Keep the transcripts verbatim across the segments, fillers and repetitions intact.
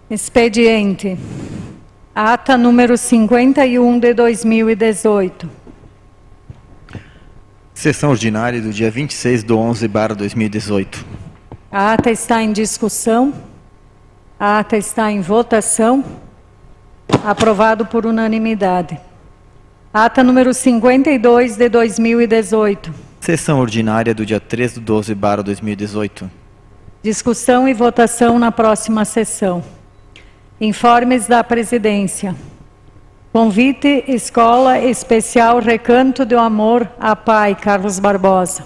Expediente. Ata número cinquenta e um de dois mil e dezoito. Sessão ordinária do dia vinte e seis de onze barra dois mil e dezoito. A ata está em discussão. A ata está em votação. Aprovado por unanimidade. Ata número cinquenta e dois de dois mil e dezoito. Sessão ordinária do dia três de doze barra dois mil e dezoito. Discussão e votação na próxima sessão. Informes da Presidência. Convite Escola Especial Recanto do Amor a Pai, Carlos Barbosa.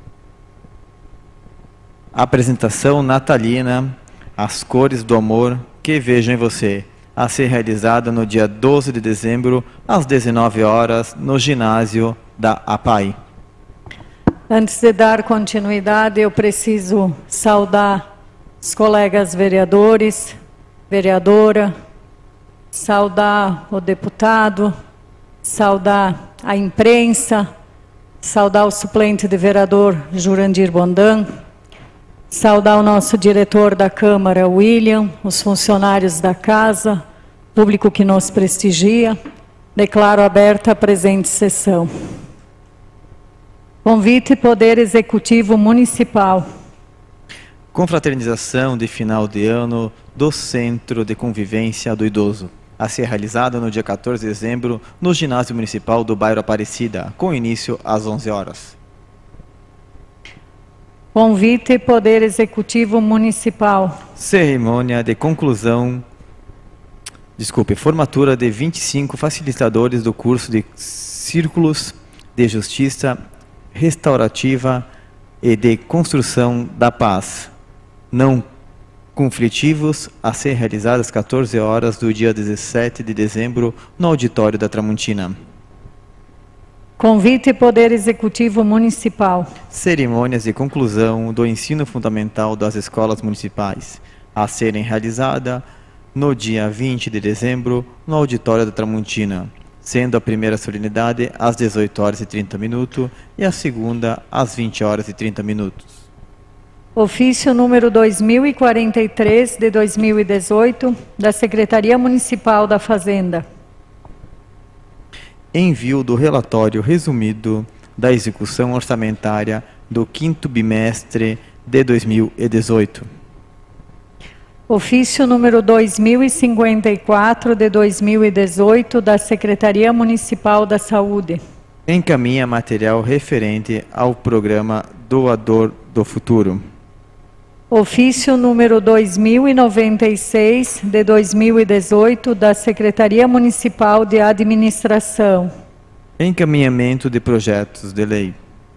Apresentação natalina, As Cores do Amor que Vejo em Você, a ser realizada no dia doze de dezembro, às dezenove horas, no ginásio da APAI. Antes de dar continuidade, eu preciso saudar os colegas vereadores, vereadora, saudar o deputado, saudar a imprensa, saudar o suplente de vereador Jurandir Bondan, saudar o nosso diretor da Câmara, William, os funcionários da casa, público que nos prestigia. Declaro aberta a presente sessão. Convite Poder Executivo Municipal. Confraternização de final de ano do Centro de Convivência do Idoso, a ser realizada no dia quatorze de dezembro, no Ginásio Municipal do bairro Aparecida, com início às onze horas. Convite Poder Executivo Municipal. Cerimônia de conclusão, desculpe, formatura de vinte e cinco facilitadores do curso de Círculos de Justiça Restaurativa e de Construção da Paz, não conflitivos, a ser realizadas às quatorze horas do dia dezessete de dezembro, no auditório da Tramontina. Convite Poder Executivo Municipal. Cerimônias de conclusão do ensino fundamental das escolas municipais, a serem realizadas no dia vinte de dezembro, no auditório da Tramontina, sendo a primeira solenidade às dezoito horas e trinta minutos e a segunda às vinte horas e trinta minutos. Ofício número dois mil e quarenta e três de dois mil e dezoito, da Secretaria Municipal da Fazenda. Envio do relatório resumido da execução orçamentária do quinto bimestre de dois mil e dezoito. Ofício número dois mil e cinquenta e quatro de dois mil e dezoito, da Secretaria Municipal da Saúde. Encaminha material referente ao programa Doador do Futuro. Ofício número dois mil e noventa e seis de dois mil e dezoito, da Secretaria Municipal de Administração. Encaminhamento de projetos de lei.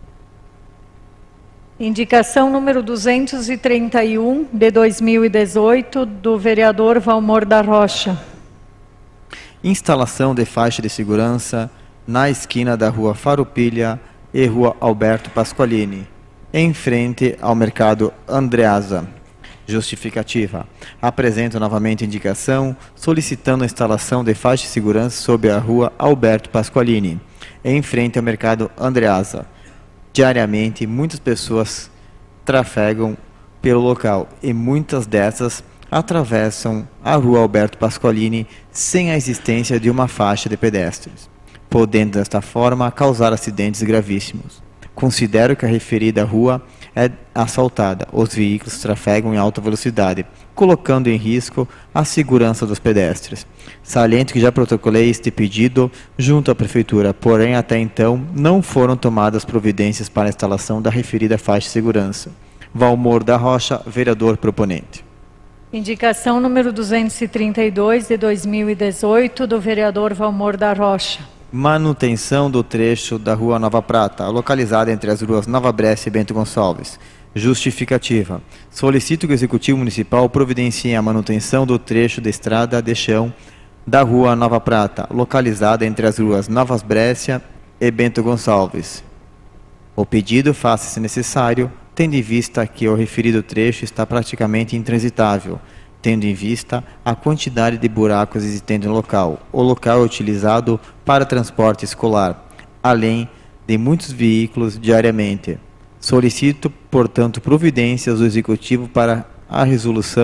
Indicação número duzentos e trinta e um de dois mil e dezoito, do vereador Valmor da Rocha. Instalação de faixa de segurança na esquina da Rua Farroupilha e Rua Alberto Pasqualini, em frente ao Mercado Andreasa. Justificativa. Apresento novamente indicação solicitando a instalação de faixa de segurança sobre a Rua Alberto Pasqualini, em frente ao Mercado Andreasa. Diariamente, muitas pessoas trafegam pelo local e muitas dessas atravessam a Rua Alberto Pasqualini sem a existência de uma faixa de pedestres, podendo desta forma causar acidentes gravíssimos. Considero que a referida rua é asfaltada. Os veículos trafegam em alta velocidade, colocando em risco a segurança dos pedestres. Saliento que já protocolei este pedido junto à Prefeitura, porém até então não foram tomadas providências para a instalação da referida faixa de segurança. Valmor da Rocha, vereador proponente. Indicação número duzentos e trinta e dois de dois mil e dezoito, do vereador Valmor da Rocha. Manutenção do trecho da Rua Nova Prata, localizada entre as ruas Nova Brécia e Bento Gonçalves. Justificativa. Solicito que o Executivo Municipal providencie a manutenção do trecho de estrada de chão da Rua Nova Prata, localizada entre as ruas Nova Brécia e Bento Gonçalves. O pedido faça-se necessário, tendo em vista que o referido trecho está praticamente intransitável, tendo em vista a quantidade de buracos existentes no local. O local é utilizado para transporte escolar, além de muitos veículos diariamente. Solicito, portanto, providências do Executivo para a resolução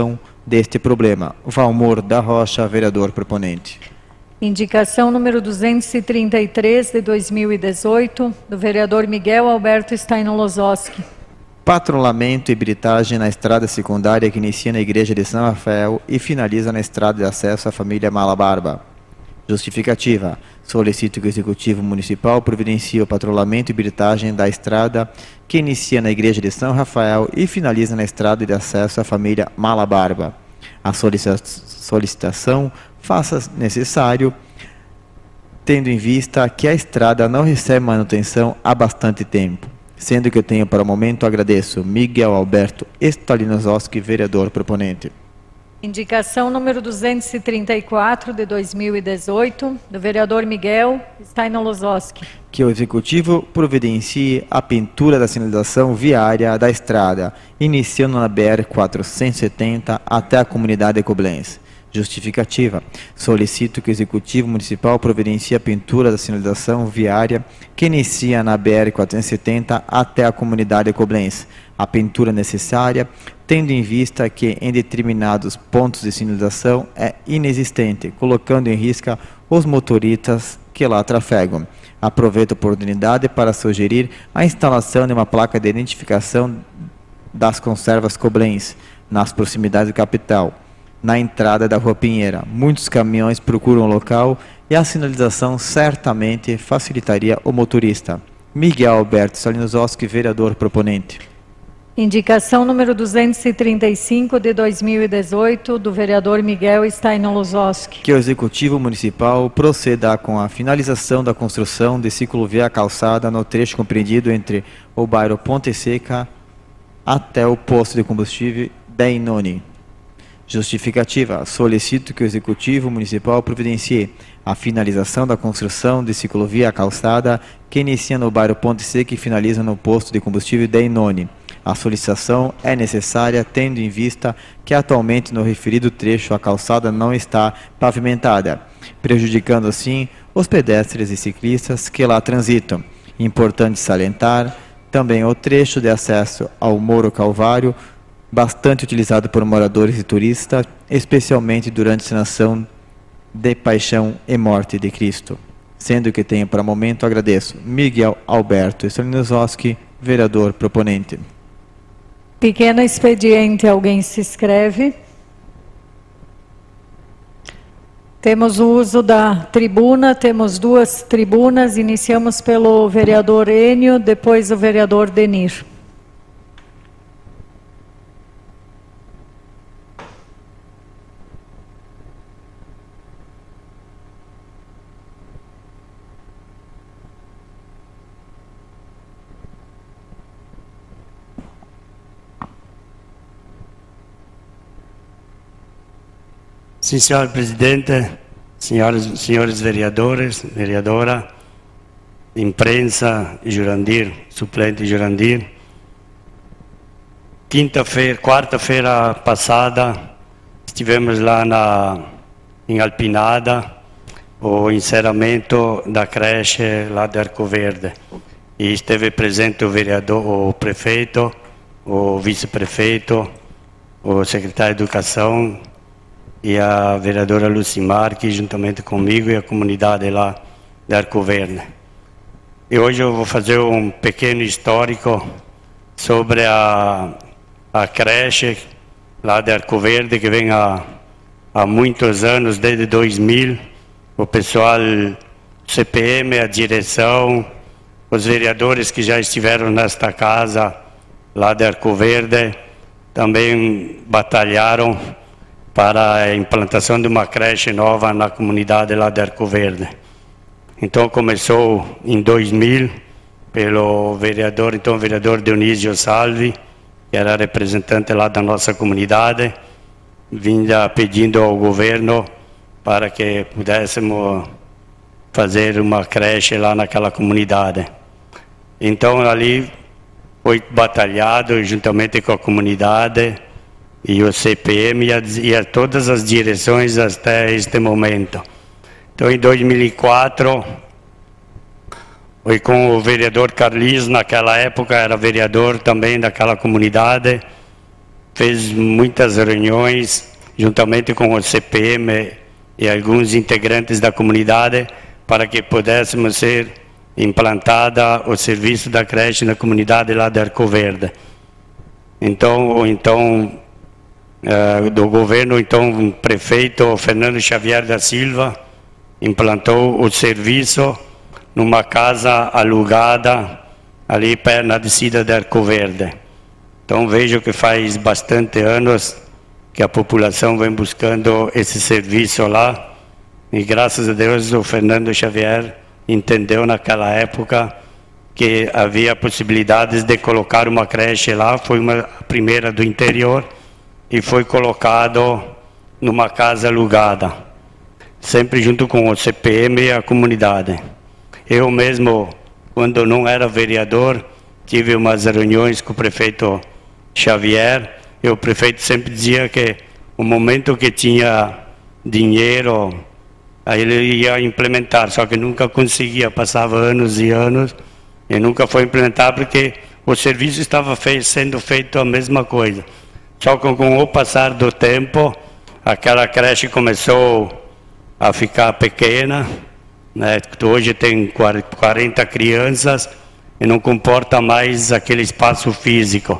deste problema. Valmor da Rocha, vereador proponente. Indicação número duzentos e trinta e três, de dois mil e dezoito, do vereador Miguel Alberto Steiner-Lozowski. Patrulhamento e britagem na estrada secundária que inicia na igreja de São Rafael e finaliza na estrada de acesso à família Malabarba. Justificativa. Solicito que o Executivo Municipal providencie o patrulhamento e britagem da estrada que inicia na igreja de São Rafael e finaliza na estrada de acesso à família Malabarba. A solicitação faça necessário, tendo em vista que a estrada não recebe manutenção há bastante tempo. Sendo que eu tenho para o momento, agradeço. Miguel Alberto Steiner-Lozowski, vereador proponente. Indicação número duzentos e trinta e quatro, de dois mil e dezoito, do vereador Miguel Steiner-Lozowski. Que o Executivo providencie a pintura da sinalização viária da estrada, iniciando na B R quatrocentos e setenta até a comunidade Coblense. Justificativa. Solicito que o Executivo Municipal providencie a pintura da sinalização viária que inicia na B R quatrocentos e setenta até a comunidade Coblense. A pintura necessária, tendo em vista que em determinados pontos de sinalização é inexistente, colocando em risco os motoristas que lá trafegam. Aproveito a oportunidade para sugerir a instalação de uma placa de identificação das conservas Coblense nas proximidades da capital. Na entrada da Rua Pinheira, muitos caminhões procuram o local e a sinalização certamente facilitaria o motorista. Miguel Alberto Steiner-Lozowski, vereador proponente. Indicação número duzentos e trinta e cinco, de dois mil e dezoito, do vereador Miguel Steiner-Lozowski. Que o Executivo Municipal proceda com a finalização da construção de ciclovia calçada no trecho compreendido entre o bairro Ponte Seca até o posto de combustível Deinoni. Justificativa. Solicito que o Executivo Municipal providencie a finalização da construção de ciclovia calçada que inicia no bairro Ponte Seca e finaliza no posto de combustível Deinoni. A solicitação é necessária tendo em vista que atualmente no referido trecho a calçada não está pavimentada, prejudicando assim os pedestres e ciclistas que lá transitam. Importante salientar também o trecho de acesso ao Moro Calvário, bastante utilizado por moradores e turistas, especialmente durante a encenação de Paixão e Morte de Cristo. Sendo que tenho para o momento, agradeço. Miguel Alberto Steiner-Lozowski, vereador proponente. Pequeno expediente, alguém se inscreve? Temos o uso da tribuna, temos duas tribunas, iniciamos pelo vereador Enio, depois o vereador Denir. Sim, senhor presidente, senhores, senhores vereadores, vereadora, imprensa, Jurandir, suplente Jurandir. Quinta-feira, quarta-feira passada, estivemos lá na, em Alpinada, o encerramento da creche lá de Arco Verde. E esteve presente o vereador, o prefeito, o vice-prefeito, o secretário de Educação, e a vereadora Lucimar, que juntamente comigo e a comunidade lá de Arco Verde. E hoje eu vou fazer um pequeno histórico sobre a, a creche lá de Arco Verde, que vem há, há muitos anos, desde dois mil, o pessoal C P M, a direção, os vereadores que já estiveram nesta casa lá de Arco Verde, também batalharam para a implantação de uma creche nova na comunidade lá de Arco Verde. Então começou em dois mil pelo vereador, então vereador Dionísio Salvi, que era representante lá da nossa comunidade, vinda pedindo ao governo para que pudéssemos fazer uma creche lá naquela comunidade. Então ali foi batalhado juntamente com a comunidade e o C P M e, a, e a todas as direções até este momento. Então, em dois mil e quatro, foi com o vereador Carlis, naquela época era vereador também daquela comunidade, fez muitas reuniões juntamente com o C P M e alguns integrantes da comunidade, para que pudéssemos ser implantada o serviço da creche na comunidade lá de Arco Verde. Então, então uh, do governo, então o prefeito Fernando Xavier da Silva implantou o serviço numa casa alugada ali perto na descida de Arco Verde. Então vejo que faz bastante anos que a população vem buscando esse serviço lá, e graças a Deus o Fernando Xavier entendeu naquela época que havia possibilidades de colocar uma creche lá. Foi uma a primeira do interior e foi colocado numa casa alugada, sempre junto com o C P M e a comunidade. Eu mesmo, quando não era vereador, tive umas reuniões com o prefeito Xavier, e o prefeito sempre dizia que o momento que tinha dinheiro, aí ele ia implementar, só que nunca conseguia, passava anos e anos, e nunca foi implementado porque o serviço estava feito, sendo feito a mesma coisa. Só que com o passar do tempo, aquela creche começou a ficar pequena, né? Hoje tem quarenta crianças e não comporta mais aquele espaço físico.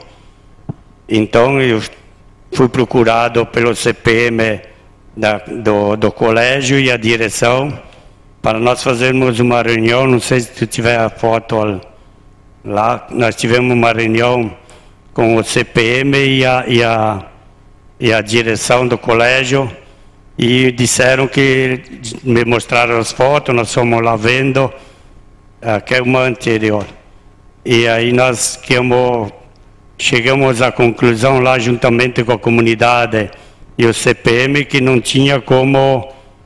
Então eu fui procurado pelo C P M da, do, do colégio e a direção para nós fazermos uma reunião. Não sei se tu tiver a foto lá. Nós tivemos uma reunião com o C P M e a, e a, e a direção do colégio, e disseram que, me mostraram as fotos, nós fomos lá vendo, que é uma anterior. E aí nós queremos, chegamos à conclusão lá, juntamente com a comunidade e o C P M, que não tinha como,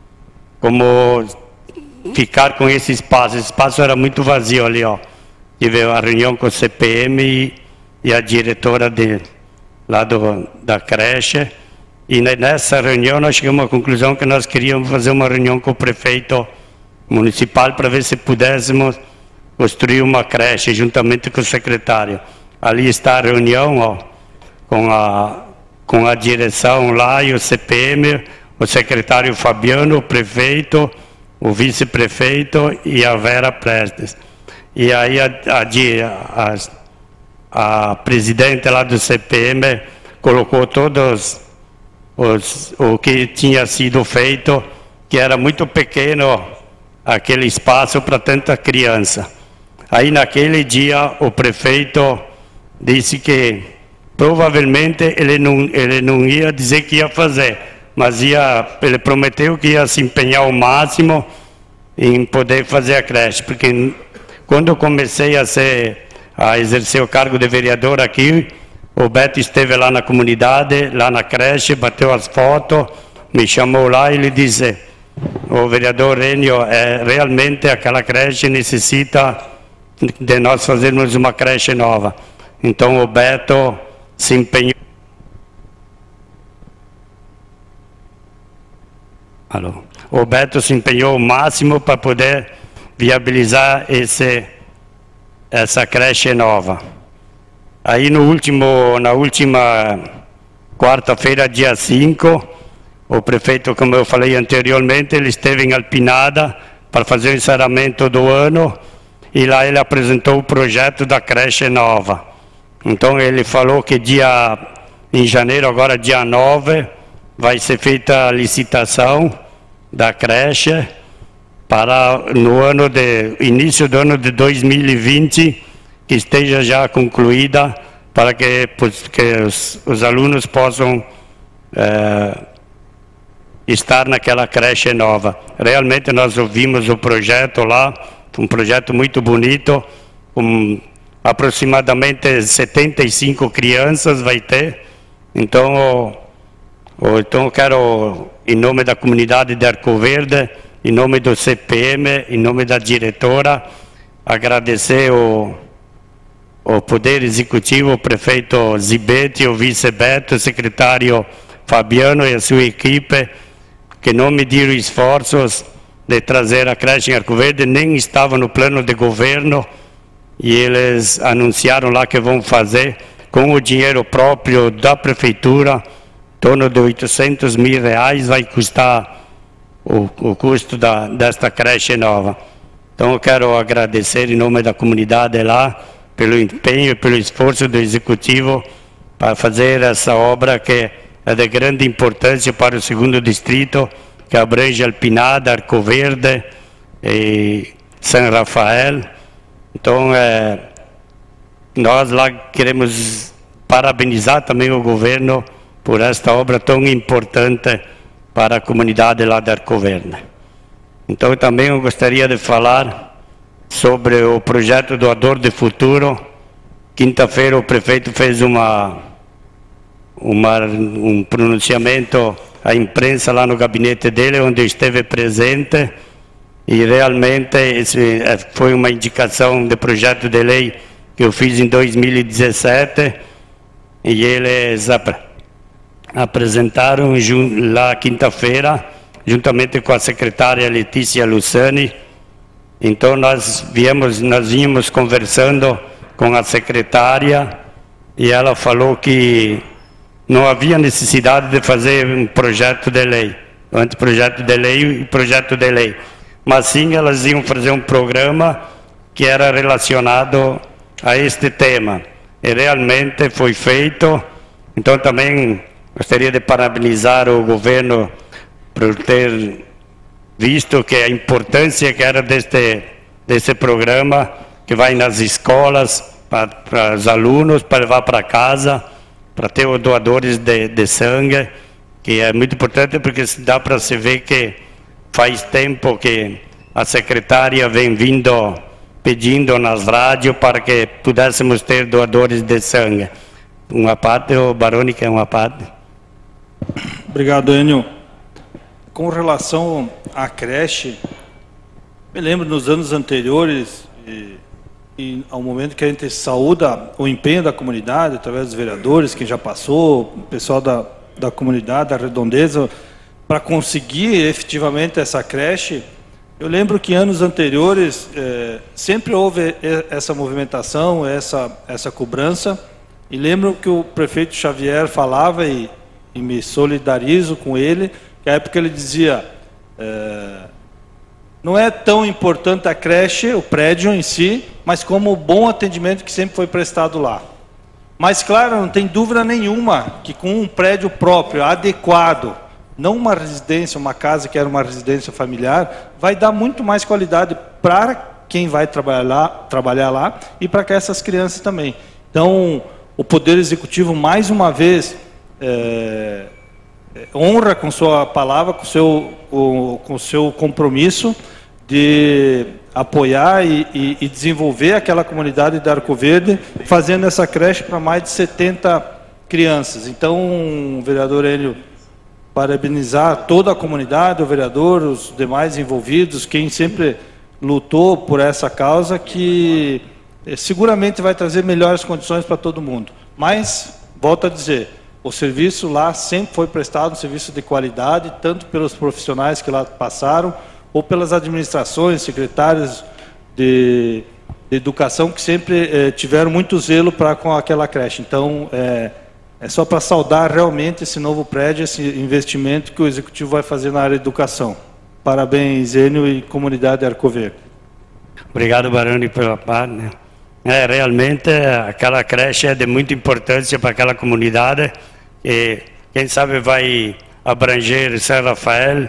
como ficar com esse espaço. Esse espaço era muito vazio ali, ó. Tive a reunião com o C P M e, e a diretora de, lá do, da creche, e nessa reunião nós chegamos à conclusão que nós queríamos fazer uma reunião com o prefeito municipal para ver se pudéssemos construir uma creche juntamente com o secretário. Ali está a reunião, ó, com a, com a direção lá e o C P M, o secretário Fabiano, o prefeito, o vice-prefeito e a Vera Prestes. E aí a, a, a, a presidente lá do C P M colocou todos os, o que tinha sido feito, que era muito pequeno aquele espaço para tanta criança. Aí naquele dia o prefeito disse que provavelmente ele não, ele não ia dizer que ia fazer, mas ia, ele prometeu que ia se empenhar ao máximo em poder fazer a creche, porque quando eu comecei a, ser, a exercer o cargo de vereador aqui, o Beto esteve lá na comunidade, lá na creche, bateu as fotos, me chamou lá e ele disse: o vereador Enio, é, realmente aquela creche necessita de nós fazermos uma creche nova. Então o Beto se empenhou. Alô. O Beto se empenhou o máximo para poder viabilizar esse, essa creche nova. Aí no último, na última quarta-feira, dia cinco, o prefeito, como eu falei anteriormente, ele esteve em Alpinada para fazer o encerramento do ano, e lá ele apresentou o projeto da creche nova. Então ele falou que dia, em janeiro, agora dia nove, vai ser feita a licitação da creche para no ano de, início do ano de dois mil e vinte, que esteja já concluída, para que, que os, os alunos possam é, estar naquela creche nova. Realmente nós ouvimos o projeto lá, um projeto muito bonito, com aproximadamente setenta e cinco crianças vai ter. Então, então eu quero, em nome da comunidade de Arco Verde, em nome do C P M, em nome da diretora, agradecer o, o Poder Executivo, o prefeito Zibete, o vice-Beto, o secretário Fabiano e a sua equipe, que não mediram esforços de trazer a creche em Arco Verde, nem estava no plano de governo, e eles anunciaram lá que vão fazer com o dinheiro próprio da prefeitura torno de oitocentos mil reais vai custar o, o custo da, desta creche nova. Então eu quero agradecer em nome da comunidade lá pelo empenho e pelo esforço do Executivo para fazer essa obra que é de grande importância para o segundo distrito, que abrange Alpinada, Arco Verde e São Rafael. Então, é, nós lá queremos parabenizar também o governo por esta obra tão importante para a comunidade lá de Arco Verde. Então, também eu gostaria de falar sobre o projeto Doador de Futuro. Quinta-feira o prefeito fez uma, uma, um pronunciamento à imprensa lá no gabinete dele, onde eu esteve presente, e realmente esse foi uma indicação de projeto de lei que eu fiz em dois mil e dezessete, e eles ap apresentaram lá quinta-feira, juntamente com a secretária Letícia Luciani. Então nós viemos, nós vínhamos conversando com a secretária, e ela falou que não havia necessidade de fazer um projeto de lei, anteprojeto de lei e projeto de lei, mas sim elas iam fazer um programa que era relacionado a este tema, e realmente foi feito. Então também gostaria de parabenizar o governo por ter visto que a importância que era deste, desse programa, que vai nas escolas, para, para os alunos, para levar para casa, para ter os doadores de, de sangue, que é muito importante, porque dá para se ver que faz tempo que a secretária vem vindo pedindo nas rádios para que pudéssemos ter doadores de sangue. Uma parte, o Baroni quer uma parte. Obrigado, Enio. Com relação à creche, me lembro nos anos anteriores, e, e ao momento que a gente saúda o empenho da comunidade, através dos vereadores, que já passou, o pessoal da, da comunidade, da Redondeza, para conseguir efetivamente essa creche. Eu lembro que em anos anteriores eh, sempre houve essa movimentação, essa, essa cobrança, e lembro que o prefeito Xavier falava, e, e me solidarizo com ele, que a época ele dizia, eh, não é tão importante a creche, o prédio em si, mas como o bom atendimento que sempre foi prestado lá. Mas claro, não tem dúvida nenhuma que com um prédio próprio, adequado, não uma residência, uma casa que era uma residência familiar, vai dar muito mais qualidade para quem vai trabalhar lá, trabalhar lá e para essas crianças também. Então, o Poder Executivo, mais uma vez, é, honra com sua palavra, com seu, o, com seu compromisso de apoiar e, e, e desenvolver aquela comunidade de Arco Verde, fazendo essa creche para mais de setenta crianças. Então, vereador Hélio, parabenizar toda a comunidade, o vereador, os demais envolvidos, quem sempre lutou por essa causa, que seguramente vai trazer melhores condições para todo mundo. Mas, volto a dizer, o serviço lá sempre foi prestado, um serviço de qualidade, tanto pelos profissionais que lá passaram, ou pelas administrações, secretários de, de educação, que sempre eh, tiveram muito zelo para com aquela creche. Então, é, é só para saudar realmente esse novo prédio, esse investimento que o Executivo vai fazer na área de educação. Parabéns, Enio e comunidade de Arco Verde. Obrigado, Baroni, pela parte. É, realmente, aquela creche é de muita importância para aquela comunidade, e quem sabe vai abranger São Rafael,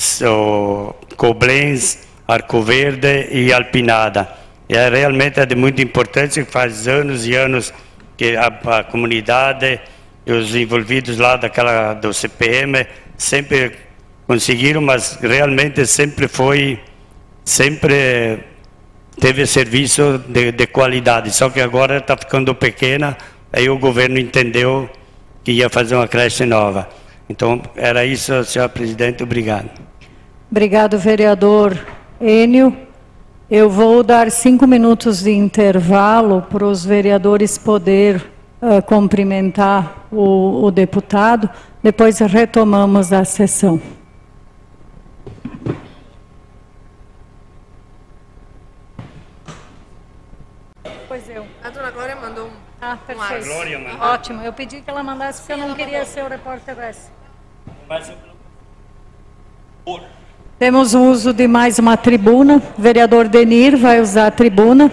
Coblenz, Arco Verde e Alpinada. E é, realmente é de muita importância, faz anos e anos que a, a comunidade e os envolvidos lá daquela, do C P M sempre conseguiram, mas realmente sempre foi, sempre teve serviço de, de qualidade, só que agora está ficando pequena, aí o governo entendeu que ia fazer uma creche nova. Então, era isso, senhor presidente, obrigado. Obrigado, vereador Enio. Eu vou dar cinco minutos de intervalo para os vereadores poder uh, cumprimentar o, o deputado, depois retomamos a sessão. Pois eu. A dona Glória mandou um... Ah, perfeito. Glória, mãe. Ótimo. Eu pedi que ela mandasse porque eu não queria ser o repórter essa. Temos o uso de mais uma tribuna. O vereador Denir vai usar a tribuna.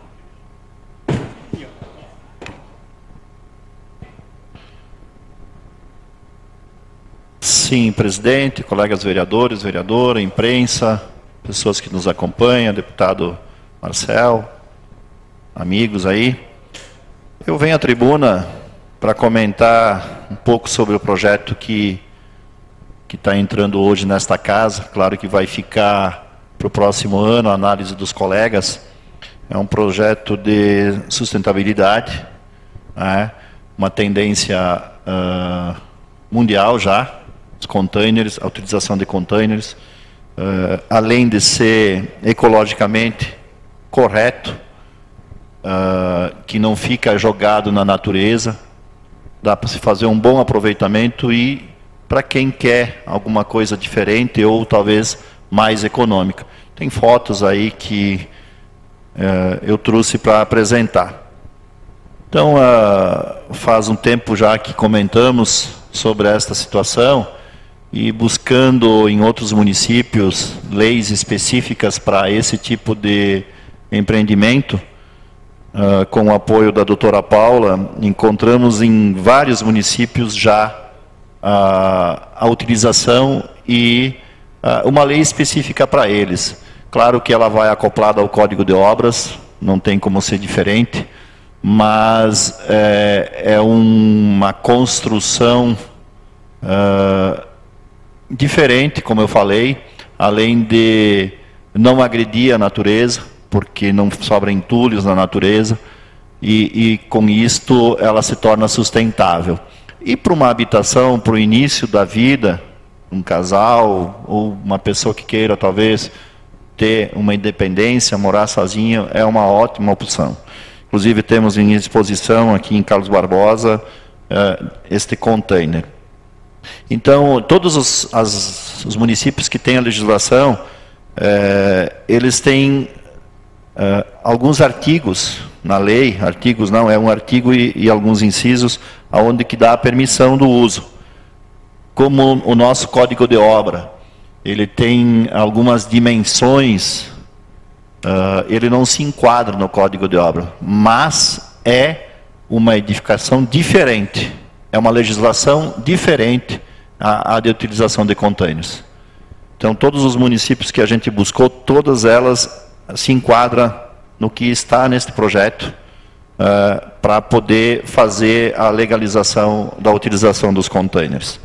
Sim, presidente, colegas vereadores, vereadora, imprensa, pessoas que nos acompanham, deputado Marcel, amigos aí. Eu venho à tribuna para comentar um pouco sobre o projeto que que está entrando hoje nesta casa. Claro que vai ficar para o próximo ano a análise dos colegas. É um projeto de sustentabilidade, né? Uma tendência uh, mundial já, os containers, a utilização de containers, uh, além de ser ecologicamente correto, uh, que não fica jogado na natureza, dá para se fazer um bom aproveitamento e para quem quer alguma coisa diferente ou talvez mais econômica. Tem fotos aí que uh, eu trouxe para apresentar. Então, uh, faz um tempo já que comentamos sobre esta situação e buscando em outros municípios leis específicas para esse tipo de empreendimento, uh, com o apoio da doutora Paula, encontramos em vários municípios já a, a utilização e uh, uma lei específica para eles. Claro que ela vai acoplada ao Código de Obras, não tem como ser diferente, mas é, é uma construção uh, diferente, como eu falei, além de não agredir a natureza, porque não sobra entulhos na natureza, e, e com isto ela se torna sustentável. E para uma habitação, para o início da vida, um casal, ou uma pessoa que queira talvez ter uma independência, morar sozinho, é uma ótima opção. Inclusive temos em exposição aqui em Carlos Barbosa uh, este container. Então, todos os, as, os municípios que têm a legislação, eh, eles têm eh, alguns artigos na lei, artigos não, é um artigo e, e alguns incisos, onde que dá a permissão do uso. Como o nosso Código de Obra, ele tem algumas dimensões, uh, ele não se enquadra no Código de Obra, mas é uma edificação diferente. É uma legislação diferente à, à de utilização de containers. Então, todos os municípios que a gente buscou, todas elas se enquadram no que está neste projeto, uh, para poder fazer a legalização da utilização dos containers.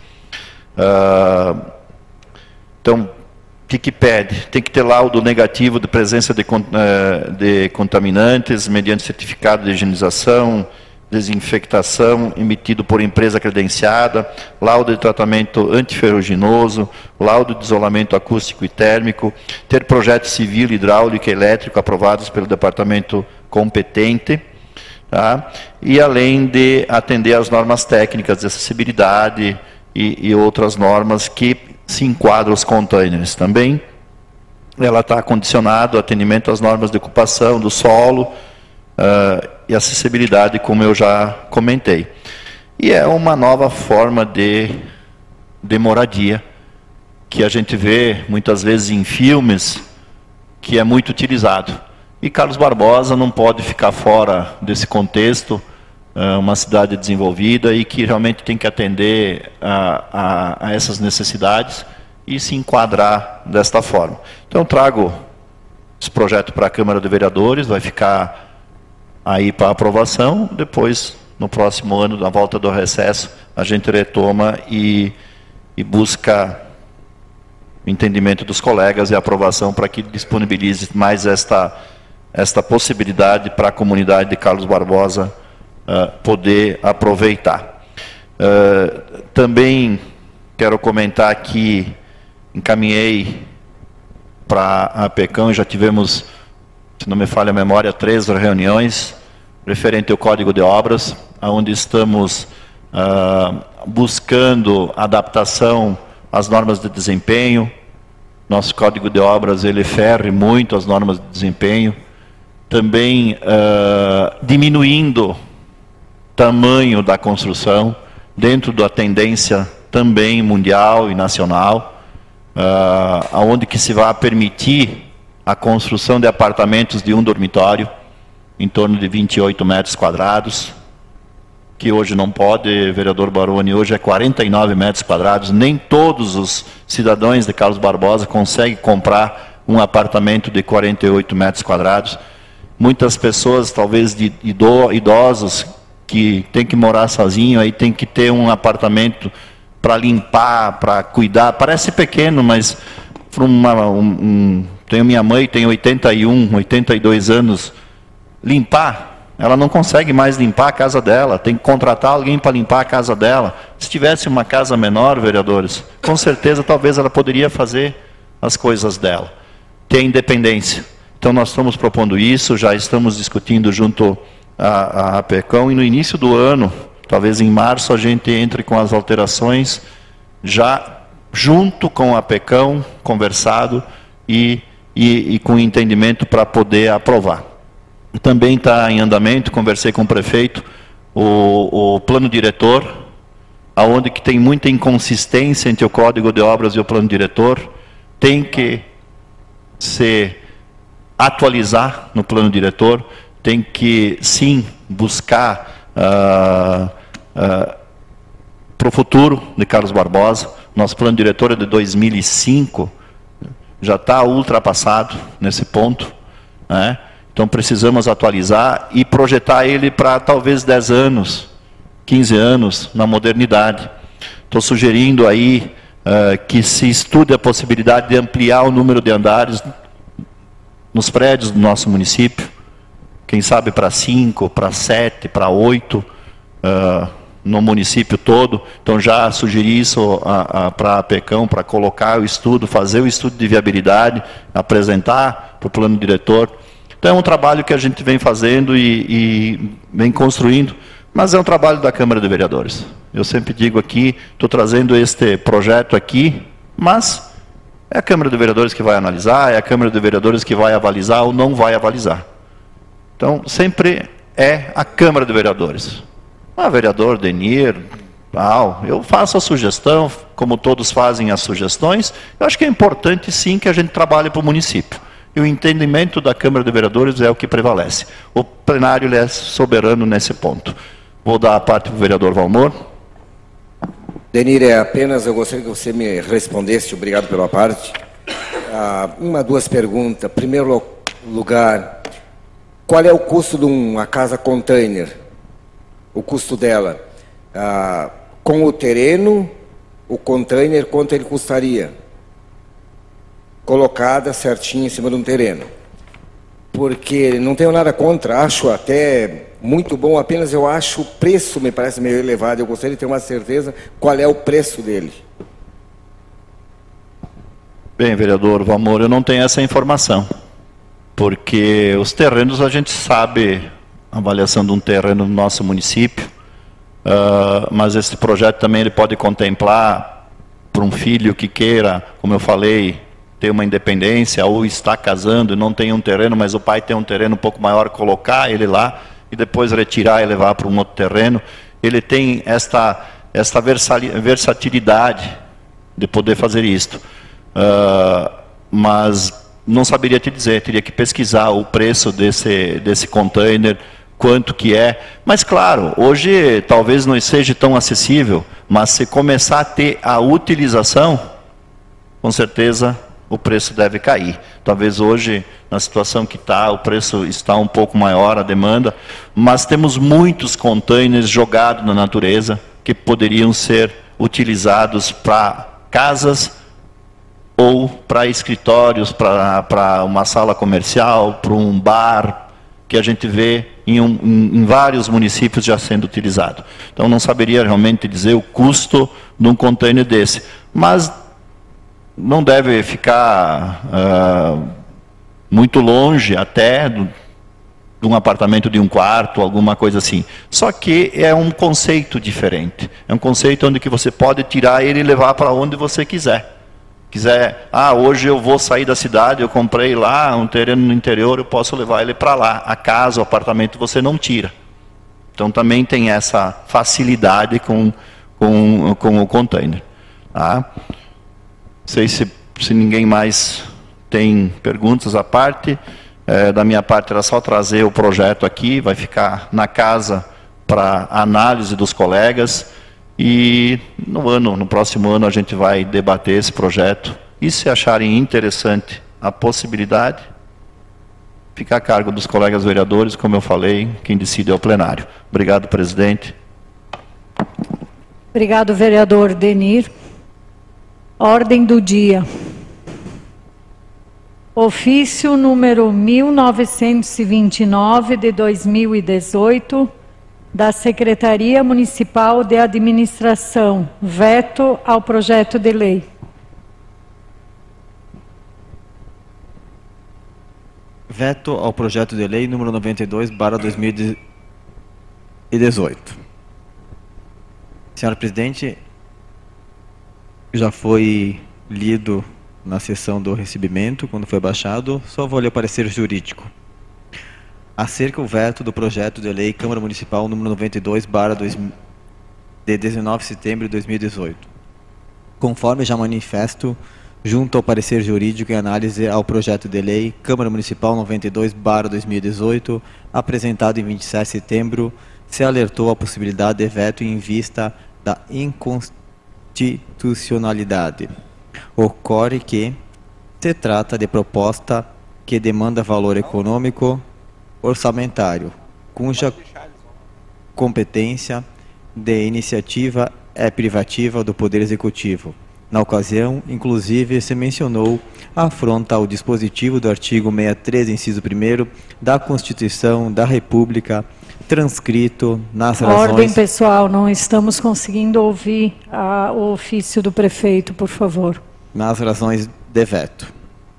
Uh, então, o que, que pede? Tem que ter laudo negativo de presença de, uh, de contaminantes, mediante certificado de higienização, desinfectação emitido por empresa credenciada, laudo de tratamento antiferruginoso, laudo de isolamento acústico e térmico, ter projeto civil, hidráulico e elétrico aprovados pelo departamento competente, tá? E além de atender às normas técnicas de acessibilidade e, e outras normas que se enquadram os containers. Também ela está condicionado ao atendimento às normas de ocupação do solo, Uh, e acessibilidade, como eu já comentei. E é uma nova forma de, de moradia, que a gente vê muitas vezes em filmes, que é muito utilizado. E Carlos Barbosa não pode ficar fora desse contexto, uh, uma cidade desenvolvida e que realmente tem que atender a, a, a essas necessidades e se enquadrar desta forma. Então trago esse projeto para a Câmara de Vereadores, vai ficar aí para aprovação, depois, no próximo ano, na volta do recesso, a gente retoma e, e busca o entendimento dos colegas e a aprovação para que disponibilize mais esta, esta possibilidade para a comunidade de Carlos Barbosa uh, poder aproveitar. Uh, também quero comentar que encaminhei para a PECAM, já tivemos, se não me falha a memória, três reuniões referente ao Código de Obras, onde estamos uh, buscando adaptação às normas de desempenho. Nosso Código de Obras, ele fere muito as normas de desempenho. Também uh, diminuindo tamanho da construção, dentro da tendência também mundial e nacional, uh, aonde que se vai permitir a construção de apartamentos de um dormitório, em torno de vinte e oito metros quadrados, que hoje não pode, vereador Baroni, hoje é quarenta e nove metros quadrados, nem todos os cidadãos de Carlos Barbosa conseguem comprar um apartamento de quarenta e oito metros quadrados. Muitas pessoas, talvez de idosos, que tem que morar sozinho, aí tem que ter um apartamento para limpar, para cuidar. Parece pequeno, mas para uma, um, um, tenho minha mãe, tem oitenta e um, oitenta e dois anos, limpar, ela não consegue mais limpar a casa dela, tem que contratar alguém para limpar a casa dela. Se tivesse uma casa menor, vereadores, com certeza talvez ela poderia fazer as coisas dela, ter independência. Então nós estamos propondo isso, já estamos discutindo junto à APECAM, e no início do ano, talvez em março, a gente entre com as alterações, já junto com a APECAM, conversado e, e, e com entendimento para poder aprovar. Também está em andamento, conversei com o prefeito, o, o plano diretor, aonde que tem muita inconsistência entre o Código de Obras e o plano diretor, tem que se atualizar no plano diretor, tem que sim buscar uh, uh, para o futuro de Carlos Barbosa. Nosso plano diretor é de dois mil e cinco, já está ultrapassado nesse ponto, né? Então precisamos atualizar e projetar ele para talvez dez anos, quinze anos, na modernidade. Estou sugerindo aí uh, que se estude a possibilidade de ampliar o número de andares nos prédios do nosso município, quem sabe para cinco, para sete, para oito, uh, no município todo. Então já sugeri isso a, a, para a APECAM, para colocar o estudo, fazer o estudo de viabilidade, apresentar para o plano diretor. Então é um trabalho que a gente vem fazendo e, e vem construindo, mas é um trabalho da Câmara de Vereadores. Eu sempre digo aqui, estou trazendo este projeto aqui, mas é a Câmara de Vereadores que vai analisar, é a Câmara de Vereadores que vai avalizar ou não vai avalizar. Então, sempre é a Câmara de Vereadores. Ah, vereador Denir, ah, eu faço a sugestão, como todos fazem as sugestões. Eu acho que é importante, sim, que a gente trabalhe para o município. E o entendimento da Câmara de Vereadores é o que prevalece. O plenário ele é soberano nesse ponto. Vou dar a parte para o vereador Valmor. Denir, é apenas, eu gostaria que você me respondesse, obrigado pela parte. Ah, uma, duas perguntas. Em primeiro lugar, qual é o custo de uma casa container? O custo dela? Ah, com o terreno, o container, quanto ele custaria? Colocada certinho em cima de um terreno. Porque não tenho nada contra, acho até muito bom, apenas eu acho o preço me parece meio elevado. Eu gostaria de ter uma certeza qual é o preço dele. Bem, vereador Valmor, eu não tenho essa informação, porque os terrenos a gente sabe, a avaliação de um terreno no nosso município, uh, mas esse projeto também ele pode contemplar para um filho que queira, como eu falei, ter uma independência, ou está casando e não tem um terreno, mas o pai tem um terreno um pouco maior, colocar ele lá e depois retirar e levar para um outro terreno. Ele tem esta, esta versatilidade de poder fazer isto. Uh, mas não saberia te dizer, teria que pesquisar o preço desse, desse container, quanto que é. Mas claro, hoje talvez não seja tão acessível, mas se começar a ter a utilização, com certeza o preço deve cair. Talvez hoje, na situação que está, o preço está um pouco maior, a demanda, mas temos muitos containers jogados na natureza que poderiam ser utilizados para casas ou para escritórios, para uma sala comercial, para um bar, que a gente vê em, um, em, em vários municípios já sendo utilizado. Então não saberia realmente dizer o custo de um container desse, mas não deve ficar uh, muito longe até do, de um apartamento de um quarto, alguma coisa assim. Só que é um conceito diferente. É um conceito onde que você pode tirar ele e levar para onde você quiser. Quiser, ah, hoje eu vou sair da cidade, eu comprei lá um terreno no interior, eu posso levar ele para lá. A casa, o apartamento, você não tira. Então também tem essa facilidade com, com, com o container. Tá? Não sei se, se ninguém mais tem perguntas à parte. É, da minha parte era só trazer o projeto aqui, vai ficar na casa para análise dos colegas. E no ano, no próximo ano a gente vai debater esse projeto. E se acharem interessante a possibilidade, fica a cargo dos colegas vereadores, como eu falei, quem decide é o plenário. Obrigado, presidente. Obrigado, vereador Denir. Ordem do dia. Ofício número mil novecentos e vinte e nove de dois mil e dezoito, da Secretaria Municipal de Administração, veto ao projeto de lei. Veto ao projeto de lei número noventa e dois barra dois mil e dezoito. Senhora Presidente, já foi lido na sessão do recebimento, quando foi baixado, só vou ler o parecer jurídico. Acerca do veto do projeto de lei Câmara Municipal número noventa e dois barra dois mil, de dezenove de setembro de dois mil e dezoito. Conforme já manifesto, junto ao parecer jurídico e análise ao projeto de lei Câmara Municipal noventa e dois barra dois mil e dezoito, apresentado em vinte e sete de setembro, se alertou a possibilidade de veto em vista da inconstitucionalidade. Ocorre que se trata de proposta que demanda valor econômico orçamentário, cuja competência de iniciativa é privativa do Poder Executivo. Na ocasião, inclusive, se mencionou a afronta ao dispositivo do artigo sessenta e três, inciso primeiro, da Constituição da República, transcrito nas razões... Ordem, pessoal, não estamos conseguindo ouvir a, o ofício do prefeito, por favor. Nas razões de veto.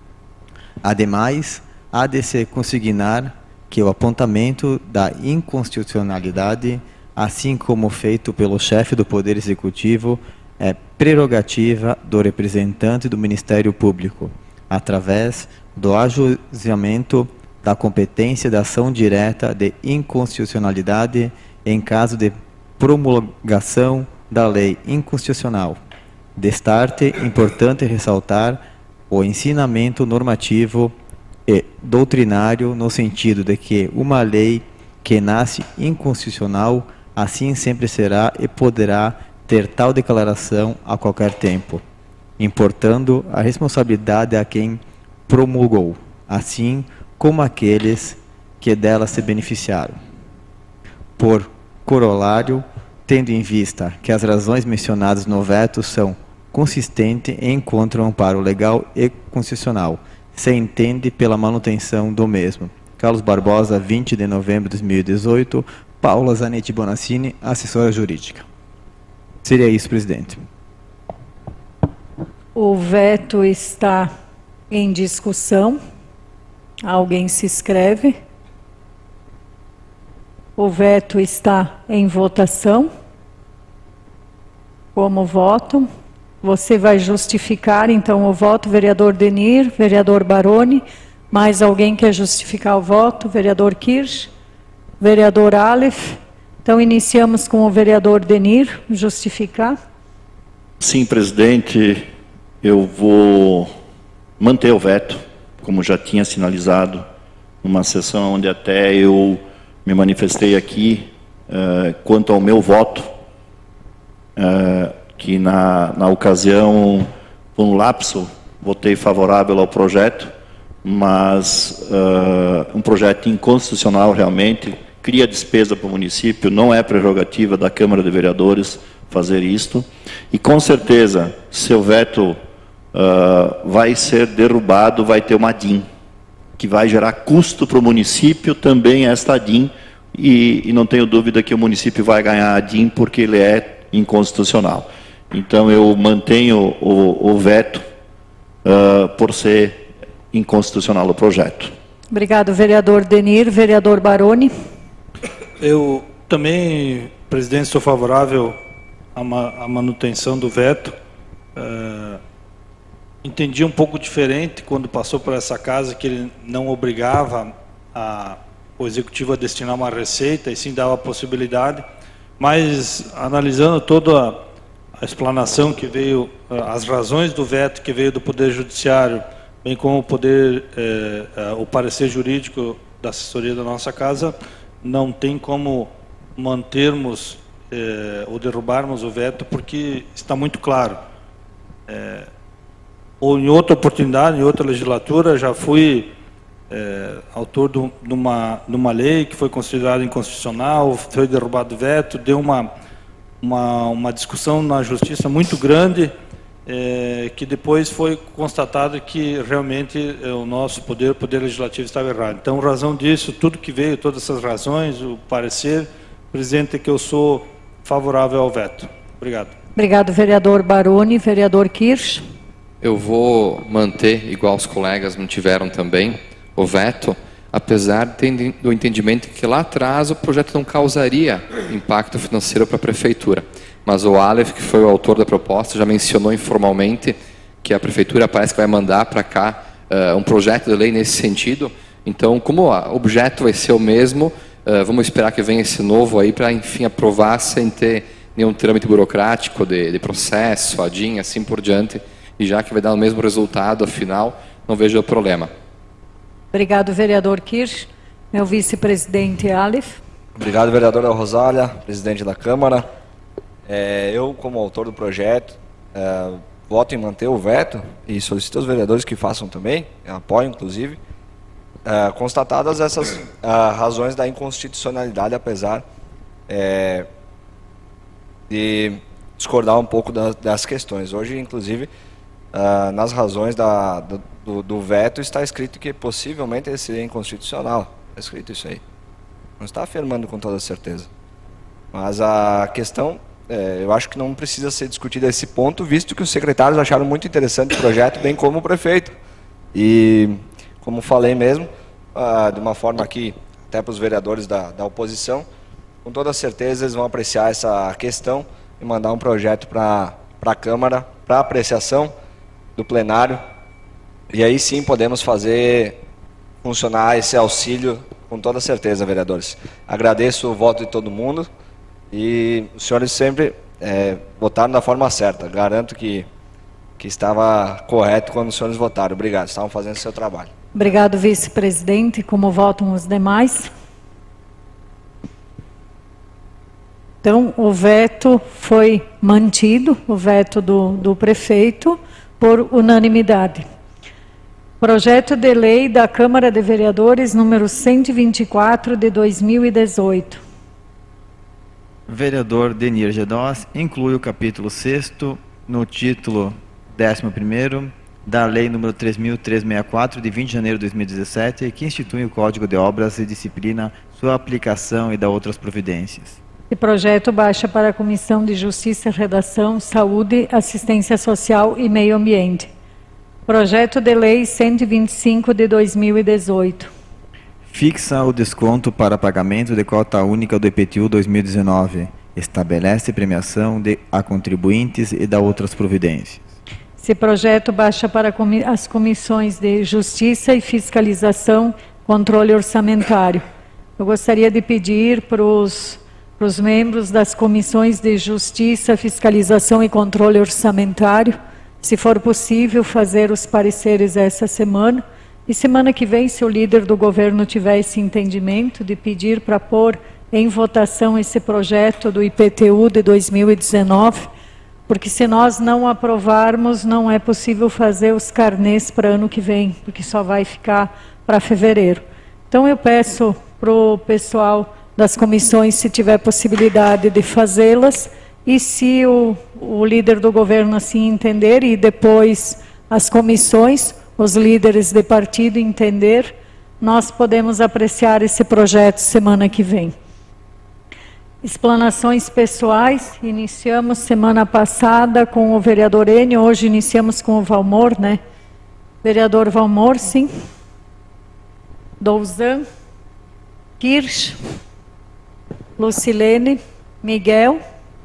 Ademais, há de se consignar que o apontamento da inconstitucionalidade, assim como feito pelo chefe do Poder Executivo, é prerrogativa do representante do Ministério Público, através do ajuizamento da competência da ação direta de inconstitucionalidade em caso de promulgação da lei inconstitucional. Destarte, importante ressaltar o ensinamento normativo e doutrinário no sentido de que uma lei que nasce inconstitucional assim sempre será e poderá ter tal declaração a qualquer tempo, importando a responsabilidade a quem promulgou, assim como aqueles que dela se beneficiaram. Por corolário, tendo em vista que as razões mencionadas no veto são consistentes e encontram amparo legal e constitucional, se entende pela manutenção do mesmo. Carlos Barbosa, vinte de novembro de dois mil e dezoito, Paula Zanetti Bonassini, assessora jurídica. Seria isso, presidente. O veto está em discussão. Alguém se inscreve? O veto está em votação. Como voto? Você vai justificar, então, o voto, vereador Denir, vereador Baroni. Mais alguém quer justificar o voto? Vereador Kirsch, vereador Aleph. Então, iniciamos com o vereador Denir, justificar. Sim, presidente, eu vou manter o veto, como já tinha sinalizado, numa sessão onde até eu me manifestei aqui uh, quanto ao meu voto, uh, que na, na ocasião, por um lapso, votei favorável ao projeto, mas uh, um projeto inconstitucional realmente, cria despesa para o município, não é prerrogativa da Câmara de Vereadores fazer isto, e com certeza, se o veto uh, vai ser derrubado, vai ter uma D I M, que vai gerar custo para o município, também esta D I M, e, e não tenho dúvida que o município vai ganhar a D I M porque ele é inconstitucional. Então eu mantenho o, o veto uh, por ser inconstitucional o projeto. Obrigado, vereador Denir. Vereador Baroni. Eu também, presidente, sou favorável à, ma à manutenção do veto. Uh, entendi um pouco diferente quando passou por essa casa que ele não obrigava a o Executivo a destinar uma receita, e sim dava a possibilidade, mas analisando toda a, a explanação que veio, as razões do veto que veio do Poder Judiciário, bem como o, poder, eh, eh, o parecer jurídico da assessoria da nossa casa, não tem como mantermos eh, ou derrubarmos o veto, porque está muito claro. Eh, ou em outra oportunidade, em outra legislatura, já fui é, autor de uma, de uma lei que foi considerada inconstitucional, foi derrubado o veto, deu uma, uma, uma discussão na justiça muito grande, é, que depois foi constatado que realmente é, o nosso poder, o poder legislativo estava errado. Então, razão disso, tudo que veio, todas essas razões, o parecer, presidente, é que eu sou favorável ao veto. Obrigado. Obrigado, vereador Baroni. Vereador Kirsch. Eu vou manter, igual os colegas mantiveram também, o veto, apesar do entendimento que lá atrás o projeto não causaria impacto financeiro para a Prefeitura. Mas o Aleph, que foi o autor da proposta, já mencionou informalmente que a Prefeitura parece que vai mandar para cá uh, um projeto de lei nesse sentido. Então, como o objeto vai ser o mesmo, uh, vamos esperar que venha esse novo aí para, enfim, aprovar sem ter nenhum trâmite burocrático de, de processo, A D I M, assim por diante. E já que vai dar o mesmo resultado, afinal, não vejo o problema. Obrigado, vereador Kirsch. Meu vice-presidente Aleph. Obrigado, vereadora Rosália, presidente da Câmara. É, eu, como autor do projeto, é, voto em manter o veto e solicito aos vereadores que façam também, apoio inclusive, é, constatadas essas é, razões da inconstitucionalidade, apesar é, de discordar um pouco das, das questões. Hoje, inclusive, Uh, nas razões da, do, do veto está escrito que possivelmente ele seria inconstitucional. Está escrito isso aí. Não está afirmando com toda certeza. Mas a questão, é, eu acho que não precisa ser discutida esse ponto, visto que os secretários acharam muito interessante o projeto, bem como o prefeito. E, como falei mesmo, uh, de uma forma aqui, até para os vereadores da, da oposição, com toda certeza eles vão apreciar essa questão e mandar um projeto para a Câmara, para apreciação do plenário, e aí sim podemos fazer funcionar esse auxílio com toda certeza, vereadores. Agradeço o voto de todo mundo e os senhores sempre é, votaram da forma certa. Garanto que, que estava correto quando os senhores votaram. Obrigado, estavam fazendo o seu trabalho. Obrigado, vice-presidente. Como votam os demais? Então, o veto foi mantido, o veto do, do prefeito, por unanimidade. Projeto de lei da Câmara de Vereadores, número cento e vinte e quatro, de dois mil e dezoito. Vereador Denir Gedós inclui o capítulo sexto no título décimo primeiro da Lei número três mil trezentos e sessenta e quatro, de vinte de janeiro de dois mil e dezessete, que institui o Código de Obras e disciplina sua aplicação e dá outras providências. Esse projeto baixa para a Comissão de Justiça, Redação, Saúde, Assistência Social e Meio Ambiente. Projeto de Lei cento e vinte e cinco de dois mil e dezoito. Fixa o desconto para pagamento de cota única do I P T U dois mil e dezenove. Estabelece premiação de, a contribuintes e dá outras providências. Esse projeto baixa para as comissões de Justiça e Fiscalização, Controle Orçamentário. Eu gostaria de pedir para os para os membros das comissões de Justiça, Fiscalização e Controle Orçamentário, se for possível, fazer os pareceres essa semana. E semana que vem, se o líder do governo tiver esse entendimento de pedir para pôr em votação esse projeto do I P T U de dois mil e dezenove, porque se nós não aprovarmos, não é possível fazer os carnês para ano que vem, porque só vai ficar para fevereiro. Então eu peço para o pessoal das comissões, se tiver possibilidade de fazê-las, e se o, o líder do governo assim entender, e depois as comissões, os líderes de partido entender, nós podemos apreciar esse projeto semana que vem. Explanações pessoais, iniciamos semana passada com o vereador Enio, hoje iniciamos com o Valmor, né? Vereador Valmor, sim. Douzan, Kirsch, Lucilene, Miguel,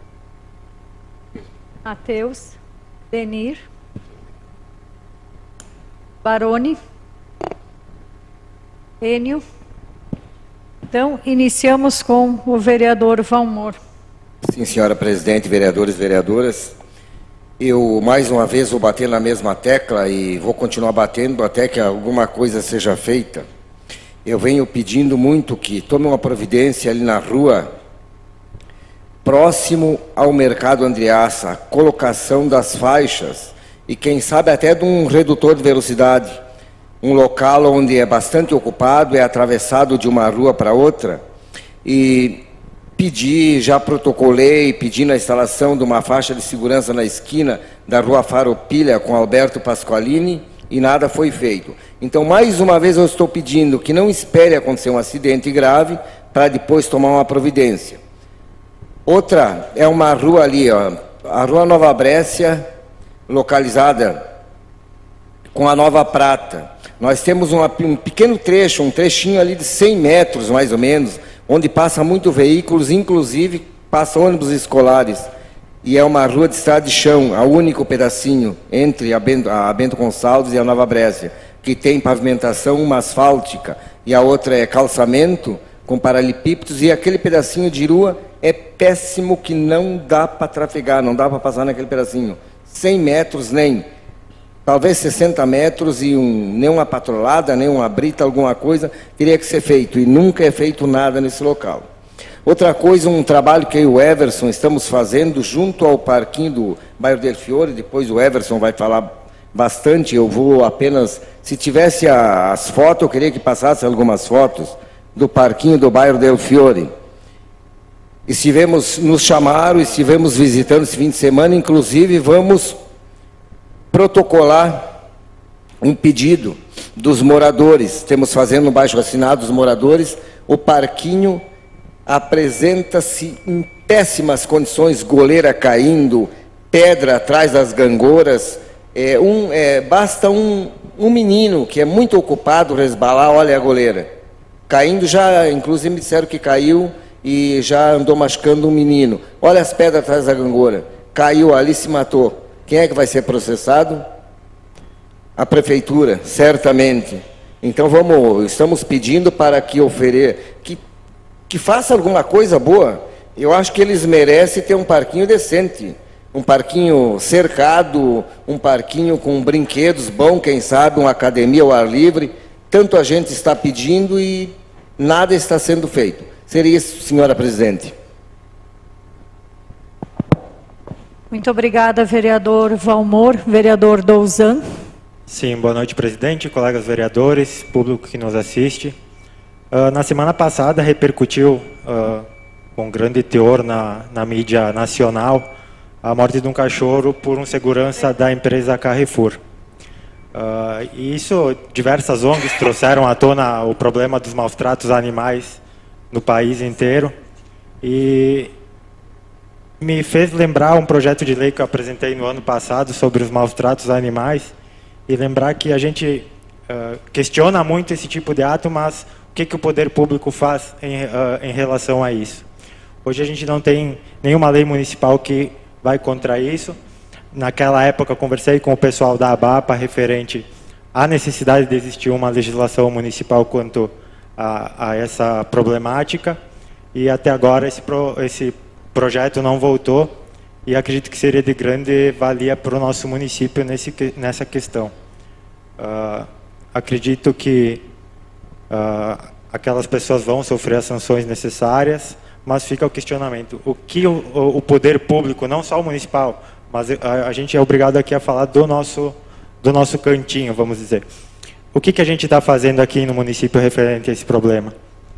Mateus, Denir, Baroni, Enio, Então, iniciamos com o vereador Valmor. Sim, senhora presidente, vereadores e vereadoras. Eu, mais uma vez, vou bater na mesma tecla e vou continuar batendo até que alguma coisa seja feita. Eu venho pedindo muito que tome uma providência ali na rua, próximo ao Mercado Andreassa, a colocação das faixas e, quem sabe, até de um redutor de velocidade. Um local onde é bastante ocupado, é atravessado de uma rua para outra. E pedi, já protocolei, pedindo a instalação de uma faixa de segurança na esquina da Rua Farroupilha com Alberto Pasqualini e nada foi feito. Então, mais uma vez, eu estou pedindo que não espere acontecer um acidente grave para depois tomar uma providência. Outra é uma rua ali, ó, a Rua Nova Brécia, localizada com a Nova Prata. Nós temos uma, um pequeno trecho, um trechinho ali de cem metros, mais ou menos, onde passa muito veículos, inclusive passa ônibus escolares. E é uma rua de estrada de chão, o único pedacinho entre a Bento, a Bento Gonçalves e a Nova Brécia, que tem pavimentação, uma asfáltica, e a outra é calçamento, com paralelepípedos, e aquele pedacinho de rua é péssimo, que não dá para trafegar, não dá para passar naquele pedacinho. cem metros nem, talvez sessenta metros, e um, nem uma patrolada, nem uma brita, alguma coisa, teria que ser feito, e nunca é feito nada nesse local. Outra coisa, um trabalho que eu e o Everson estamos fazendo junto ao parquinho do bairro Del Fiore, depois o Everson vai falar bastante, eu vou apenas, se tivesse a, as fotos, eu queria que passasse algumas fotos do parquinho do bairro Del Fiore. Estivemos, nos chamaram, estivemos visitando esse fim de semana, inclusive vamos protocolar um pedido dos moradores, temos fazendo um baixo assinado dos moradores, o parquinho apresenta-se em péssimas condições, goleira caindo, pedra atrás das gangorras, é, um, é, basta um, um menino que é muito ocupado resbalar, olha a goleira, caindo já, inclusive me disseram que caiu e já andou machucando um menino, olha as pedras atrás da gangorra, caiu ali e se matou. Quem é que vai ser processado? A prefeitura, certamente. Então vamos, estamos pedindo para que ofereça, que que faça alguma coisa boa. Eu acho que eles merecem ter um parquinho decente, um parquinho cercado, um parquinho com brinquedos bom, quem sabe, uma academia ao ar livre. Tanto a gente está pedindo e nada está sendo feito. Seria isso, senhora presidente. Muito obrigada, vereador Valmor. Vereador Douzan. Sim, boa noite, presidente, colegas vereadores, público que nos assiste. Uh, na semana passada repercutiu uh, com grande teor na, na mídia nacional a morte de um cachorro por um segurança da empresa Carrefour. Uh, e isso, diversas O N Gs trouxeram à tona o problema dos maus tratos animais no país inteiro e me fez lembrar um projeto de lei que eu apresentei no ano passado sobre os maus tratos animais e lembrar que a gente uh, questiona muito esse tipo de ato, mas o que, que o poder público faz em, uh, em relação a isso? Hoje a gente não tem nenhuma lei municipal que vai contra isso. Naquela época eu conversei com o pessoal da ABAPA referente à necessidade de existir uma legislação municipal quanto a, a essa problemática e até agora esse, pro, esse projeto não voltou e acredito que seria de grande valia para o nosso município nesse, nessa questão. Uh, acredito que Uh, aquelas pessoas vão sofrer as sanções necessárias, mas fica o questionamento. O que o, o poder público, não só o municipal, mas a, a gente é obrigado aqui a falar do nosso, do nosso cantinho, vamos dizer. O que, que a gente está fazendo aqui no município referente a esse problema?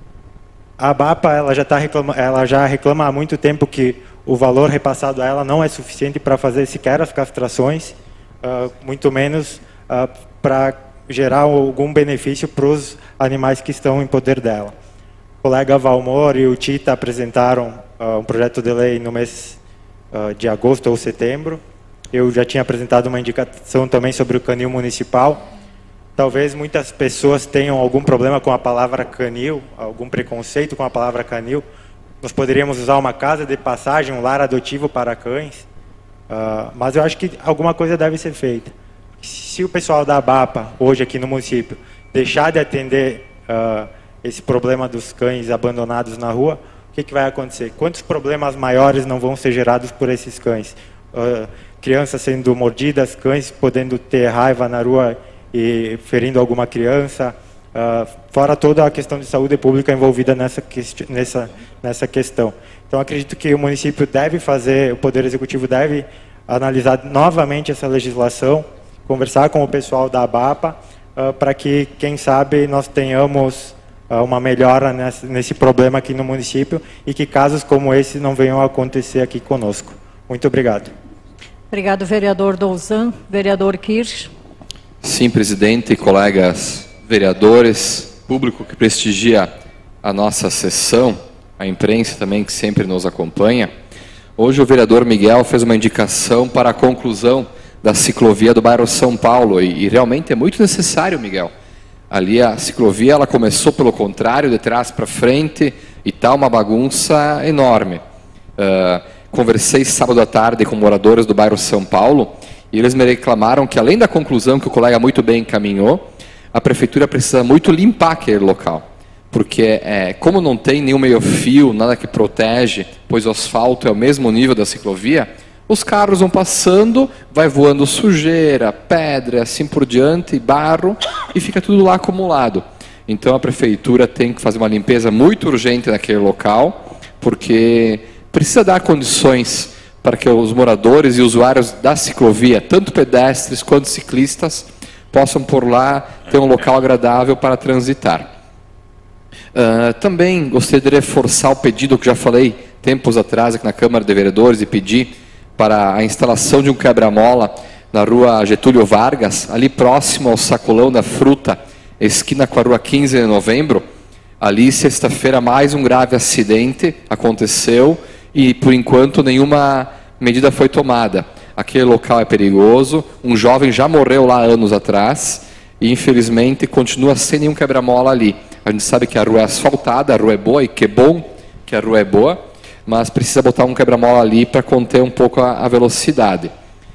A ABAPA ela já, tá reclama, ela já reclama há muito tempo que o valor repassado a ela não é suficiente para fazer sequer as castrações, uh, muito menos uh, para gerar algum benefício para os animais que estão em poder dela. O colega Valmor e o Tita apresentaram uh, um projeto de lei no mês uh, de agosto ou setembro. Eu já tinha apresentado uma indicação também sobre o canil municipal. Talvez muitas pessoas tenham algum problema com a palavra canil, algum preconceito com a palavra canil. Nós poderíamos usar uma casa de passagem, um lar adotivo para cães, uh, mas eu acho que alguma coisa deve ser feita. Se o pessoal da ABAPA, hoje aqui no município, deixar de atender uh, esse problema dos cães abandonados na rua, o que, que vai acontecer? Quantos problemas maiores não vão ser gerados por esses cães? Uh, crianças sendo mordidas, cães podendo ter raiva na rua e ferindo alguma criança, uh, fora toda a questão de saúde pública envolvida nessa, nessa, nessa questão. Então, acredito que o município deve fazer, o Poder Executivo deve analisar novamente essa legislação, conversar com o pessoal da ABAPA, uh, para que, quem sabe, nós tenhamos uh, uma melhora nesse, nesse problema aqui no município e que casos como esse não venham a acontecer aqui conosco. Muito obrigado. Obrigado, vereador Douzan. Vereador Kirsch. Sim, presidente, colegas vereadores, público que prestigia a nossa sessão, a imprensa também que sempre nos acompanha. Hoje o vereador Miguel fez uma indicação para a conclusão da ciclovia do bairro São Paulo e, e realmente é muito necessário, Miguel. Ali a ciclovia ela começou pelo contrário, de trás para frente e tá uma bagunça enorme. Uh, conversei sábado à tarde com moradores do bairro São Paulo e eles me reclamaram que, além da conclusão que o colega muito bem encaminhou, a prefeitura precisa muito limpar aquele local. Porque, é, como não tem nenhum meio-fio, nada que protege, pois o asfalto é o mesmo nível da ciclovia, os carros vão passando, vai voando sujeira, pedra, assim por diante, barro, e fica tudo lá acumulado. Então a prefeitura tem que fazer uma limpeza muito urgente naquele local, porque precisa dar condições para que os moradores e usuários da ciclovia, tanto pedestres quanto ciclistas, possam por lá ter um local agradável para transitar. Uh, também gostaria de reforçar o pedido que já falei tempos atrás aqui na Câmara de Vereadores e pedir para a instalação de um quebra-mola na rua Getúlio Vargas, ali próximo ao sacolão da fruta, esquina com a rua quinze de novembro. Ali, sexta-feira, mais um grave acidente aconteceu e, por enquanto, nenhuma medida foi tomada. Aquele local é perigoso, um jovem já morreu lá anos atrás e, infelizmente, continua sem nenhum quebra-mola ali. A gente sabe que a rua é asfaltada, a rua é boa, e que bom que a rua é boa, mas precisa botar um quebra-mola ali para conter um pouco a, a velocidade.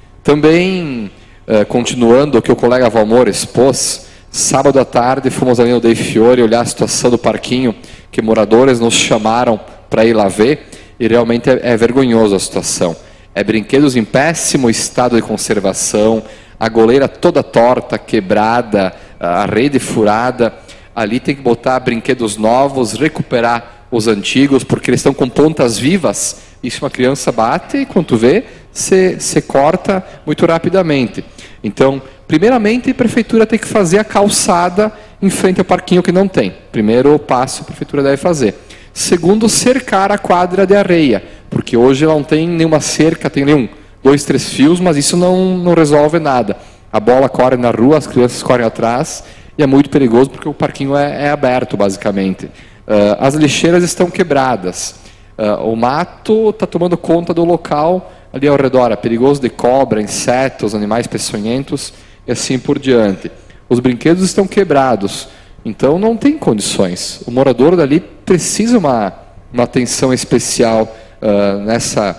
Também, eh, continuando o que o colega Valmor expôs, sábado à tarde fomos ali no Dei Fiore olhar a situação do parquinho, que moradores nos chamaram para ir lá ver, e realmente é, é vergonhoso a situação. É brinquedos em péssimo estado de conservação, a goleira toda torta, quebrada, a rede furada. Ali tem que botar brinquedos novos, recuperar os antigos, porque eles estão com pontas vivas, e se uma criança bate, e quando tu vê, você corta muito rapidamente. Então, primeiramente, a prefeitura tem que fazer a calçada em frente ao parquinho que não tem. Primeiro passo a prefeitura deve fazer. Segundo, cercar a quadra de areia, porque hoje ela não tem nenhuma cerca, tem nenhum, dois, três fios, mas isso não, não resolve nada. A bola corre na rua, as crianças correm atrás, e é muito perigoso porque o parquinho é, é aberto, basicamente. Uh, as lixeiras estão quebradas. Uh, o mato está tomando conta do local ali ao redor. É perigoso de cobra, insetos, animais peçonhentos e assim por diante. Os brinquedos estão quebrados. Então não tem condições. O morador dali precisa uma, uma atenção especial uh, nessa,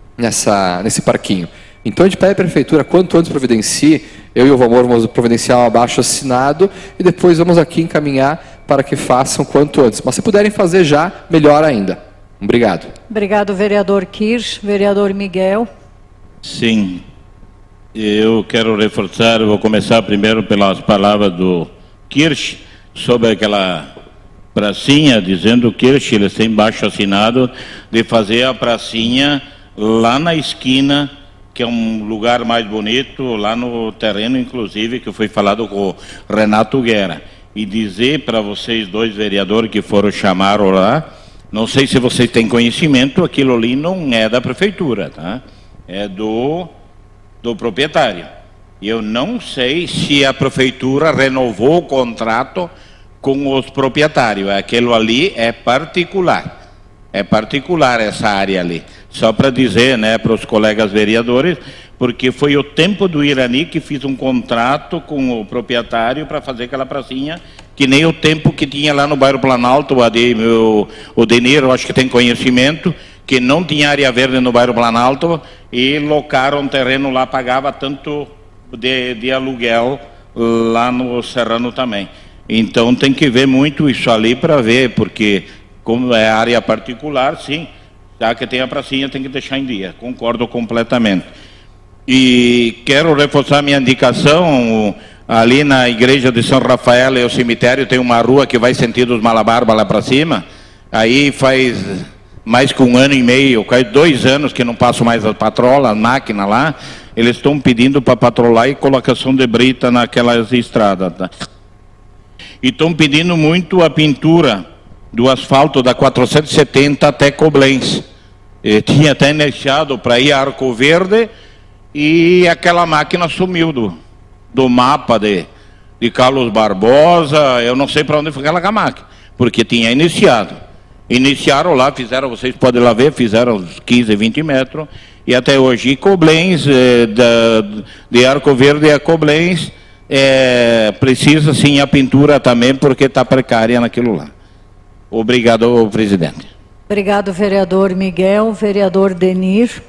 nessa, nesse parquinho. Então a gente pede à prefeitura, quanto antes providencie, eu e o Valmor vamos providenciar um abaixo-assinado e depois vamos aqui encaminhar para que façam quanto antes. Mas se puderem fazer já, melhor ainda. Obrigado. Obrigado, vereador Kirsch. Vereador Miguel. Sim, eu quero reforçar, vou começar primeiro pelas palavras do Kirsch, sobre aquela pracinha, dizendo que Kirsch, eles têm baixo-assinado de fazer a pracinha lá na esquina, que é um lugar mais bonito, lá no terreno, inclusive, que foi falado com o Renato Guerra. E dizer para vocês dois vereadores que foram chamar lá, não sei se vocês têm conhecimento, aquilo ali não é da prefeitura, tá? É do, do proprietário. E eu não sei se a prefeitura renovou o contrato com os proprietários. Aquilo ali é particular. É particular essa área ali. Só para dizer, né, para os colegas vereadores, porque foi o tempo do Irani que fiz um contrato com o proprietário para fazer aquela pracinha, que nem o tempo que tinha lá no bairro Planalto, o, Ade, o, o Denir, eu acho que tem conhecimento, que não tinha área verde no bairro Planalto, e locaram um terreno lá, pagava tanto de, de aluguel lá no Serrano também. Então tem que ver muito isso ali para ver, porque como é área particular, sim, já que tem a pracinha tem que deixar em dia, concordo completamente. E quero reforçar minha indicação, ali na igreja de São Rafael e o cemitério tem uma rua que vai sentido os Malabarba lá para cima, aí faz mais que um ano e meio, quase dois anos que não passo mais a patrola, a máquina lá, eles estão pedindo para patrolar e colocação de brita naquelas estradas. Tá? E estão pedindo muito a pintura do asfalto da quatrocentos e setenta até Coblenz. E tinha até iniciado para ir a Arco Verde e aquela máquina sumiu do, do mapa de, de Carlos Barbosa, eu não sei para onde foi aquela máquina, porque tinha iniciado. Iniciaram lá, fizeram, vocês podem lá ver, fizeram uns quinze, vinte metros, e até hoje, e Coblenz, eh, da, de Arco Verde a Coblenz, eh, precisa sim a pintura também, porque está precária naquilo lá. Obrigado, presidente. Obrigado, vereador Miguel. Vereador Denir.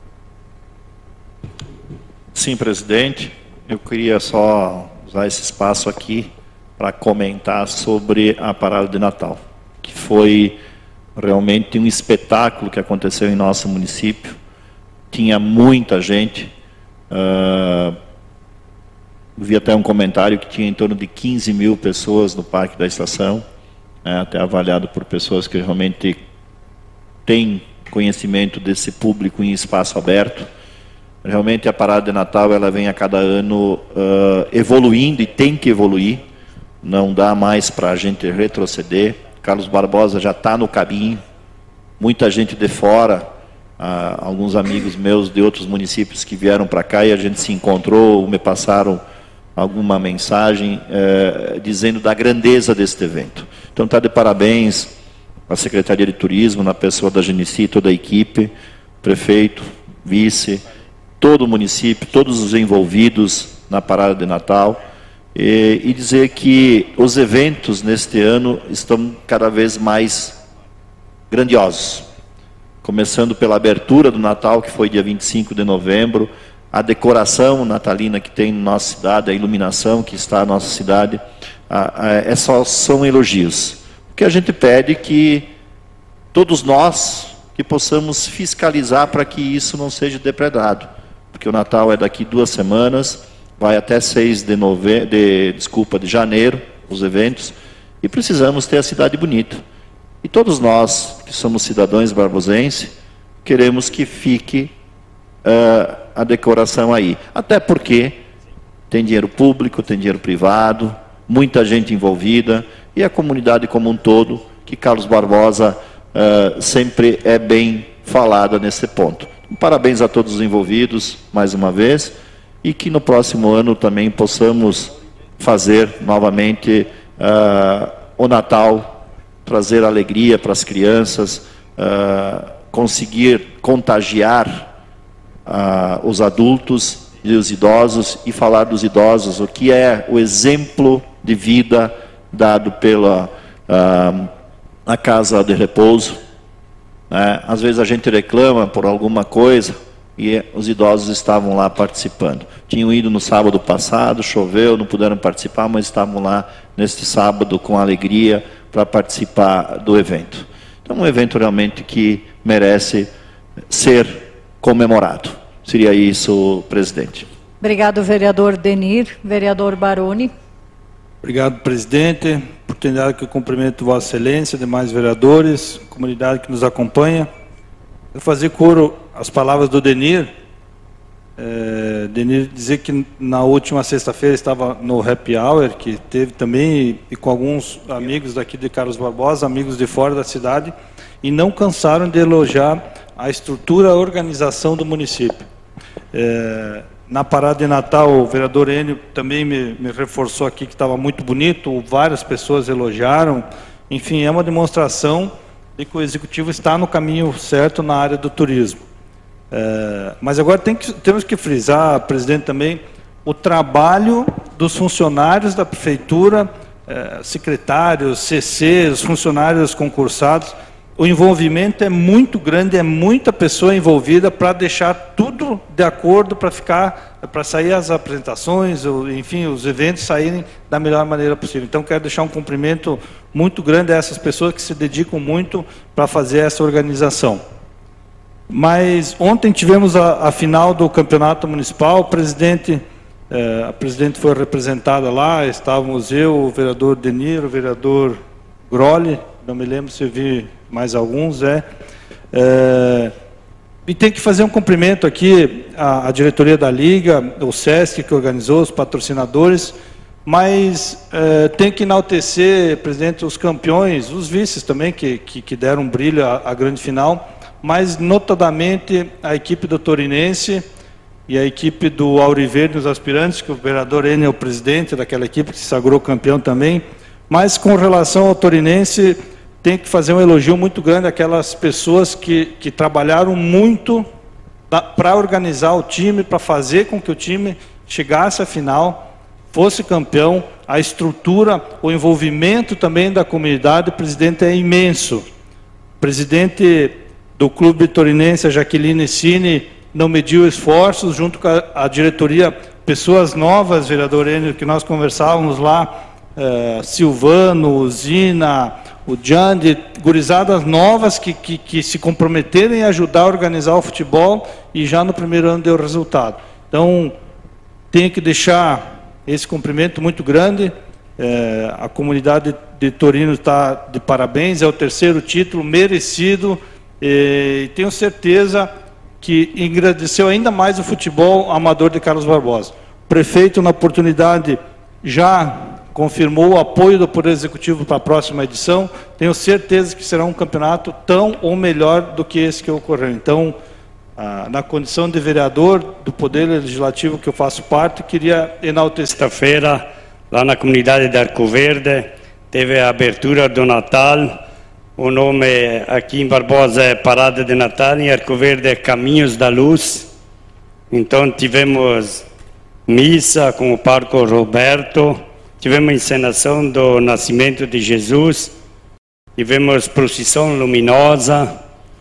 Sim, presidente. Eu queria só usar esse espaço aqui para comentar sobre a parada de Natal, que foi realmente um espetáculo que aconteceu em nosso município. Tinha muita gente. Uh, vi até um comentário que tinha em torno de quinze mil pessoas no Parque da Estação, né, até avaliado por pessoas que realmente têm conhecimento desse público em espaço aberto. Realmente a parada de Natal ela vem a cada ano uh, evoluindo e tem que evoluir. Não dá mais para a gente retroceder. Carlos Barbosa já está no caminho. Muita gente de fora, uh, alguns amigos meus de outros municípios que vieram para cá e a gente se encontrou, me passaram alguma mensagem uh, dizendo da grandeza deste evento. Então está de parabéns a Secretaria de Turismo, na pessoa da Genici, toda a equipe, prefeito, vice, todo o município, todos os envolvidos na parada de Natal, e, e dizer que os eventos neste ano estão cada vez mais grandiosos. Começando pela abertura do Natal, que foi dia vinte e cinco de novembro, a decoração natalina que tem na nossa cidade, a iluminação que está na nossa cidade, a, a, é só, são elogios. O que a gente pede é que todos nós que possamos fiscalizar para que isso não seja depredado. Porque o Natal é daqui duas semanas, vai até seis de novembro, de, desculpa, de janeiro, os eventos, e precisamos ter a cidade bonita. E todos nós, que somos cidadãos barbosenses, queremos que fique uh, a decoração aí. Até porque tem dinheiro público, tem dinheiro privado, muita gente envolvida, e a comunidade como um todo, que Carlos Barbosa uh, sempre é bem falada nesse ponto. Parabéns a todos os envolvidos, mais uma vez, e que no próximo ano também possamos fazer novamente uh, o Natal, trazer alegria para as crianças, uh, conseguir contagiar uh, os adultos e os idosos, e falar dos idosos, o que é o exemplo de vida dado pela uh, a Casa de Repouso. É, às vezes a gente reclama por alguma coisa e os idosos estavam lá participando. Tinham ido no sábado passado, choveu, não puderam participar, mas estavam lá neste sábado com alegria para participar do evento. Então, um evento realmente que merece ser comemorado. Seria isso, presidente. Obrigado, vereador Denir. Vereador Baroni. Obrigado, presidente. Oportunidade que eu cumprimento Vossa Excelência, demais vereadores, comunidade que nos acompanha. Vou fazer coro às palavras do Denir. É, Denir dizer que na última sexta-feira estava no Happy Hour, que teve também, e com alguns amigos daqui de Carlos Barbosa, amigos de fora da cidade, e não cansaram de elogiar a estrutura, a organização do município. É, Na parada de Natal, o vereador Enio também me, me reforçou aqui que estava muito bonito, várias pessoas elogiaram. Enfim, é uma demonstração de que o Executivo está no caminho certo na área do turismo. É, mas agora tem que, temos que frisar, presidente, também, o trabalho dos funcionários da Prefeitura, é, secretários, C Cs, funcionários concursados. O envolvimento é muito grande, é muita pessoa envolvida para deixar tudo tudo de acordo para ficar, para sair as apresentações, ou, enfim, os eventos saírem da melhor maneira possível. Então, quero deixar um cumprimento muito grande a essas pessoas que se dedicam muito para fazer essa organização. Mas ontem tivemos a, a final do campeonato municipal, o presidente, eh, a presidente foi representada lá, estávamos eu, o vereador Denir, o vereador Grolli, não me lembro se eu vi mais alguns, é... é e tem que fazer um cumprimento aqui à, à diretoria da Liga, o SESC que organizou, os patrocinadores, mas eh, tem que enaltecer, presidente, os campeões, os vices também, que, que, que deram brilho à, à grande final, mas notadamente a equipe do Torinense e a equipe do Auriverde, os aspirantes, que o vereador Enio é o presidente daquela equipe, que se sagrou campeão também, mas com relação ao Torinense, tem que fazer um elogio muito grande àquelas pessoas que, que trabalharam muito para organizar o time, para fazer com que o time chegasse à final, fosse campeão. A estrutura, o envolvimento também da comunidade, o presidente é imenso. O presidente do clube torinense, a Jaqueline Cine, não mediu esforços, junto com a, a diretoria, pessoas novas, vereador Enio, que nós conversávamos lá, eh, Silvano, Zina, o Jandi, gurizadas novas que, que, que se comprometeram em ajudar a organizar o futebol e já no primeiro ano deu resultado. Então, tenho que deixar esse cumprimento muito grande. É, a comunidade de Torino está de parabéns, é o terceiro título merecido e tenho certeza que engrandeceu ainda mais o futebol amador de Carlos Barbosa. O prefeito, na oportunidade, já confirmou o apoio do Poder Executivo para a próxima edição. Tenho certeza que será um campeonato tão ou melhor do que esse que ocorreu. Então, ah, na condição de vereador do Poder Legislativo que eu faço parte, queria enaltecer. Sexta-feira, lá na comunidade de Arco Verde, teve a abertura do Natal. O nome aqui em Barbosa é Parada de Natal, em Arco Verde é Caminhos da Luz. Então, tivemos missa com o Parco Roberto, tivemos a encenação do nascimento de Jesus, tivemos procissão luminosa,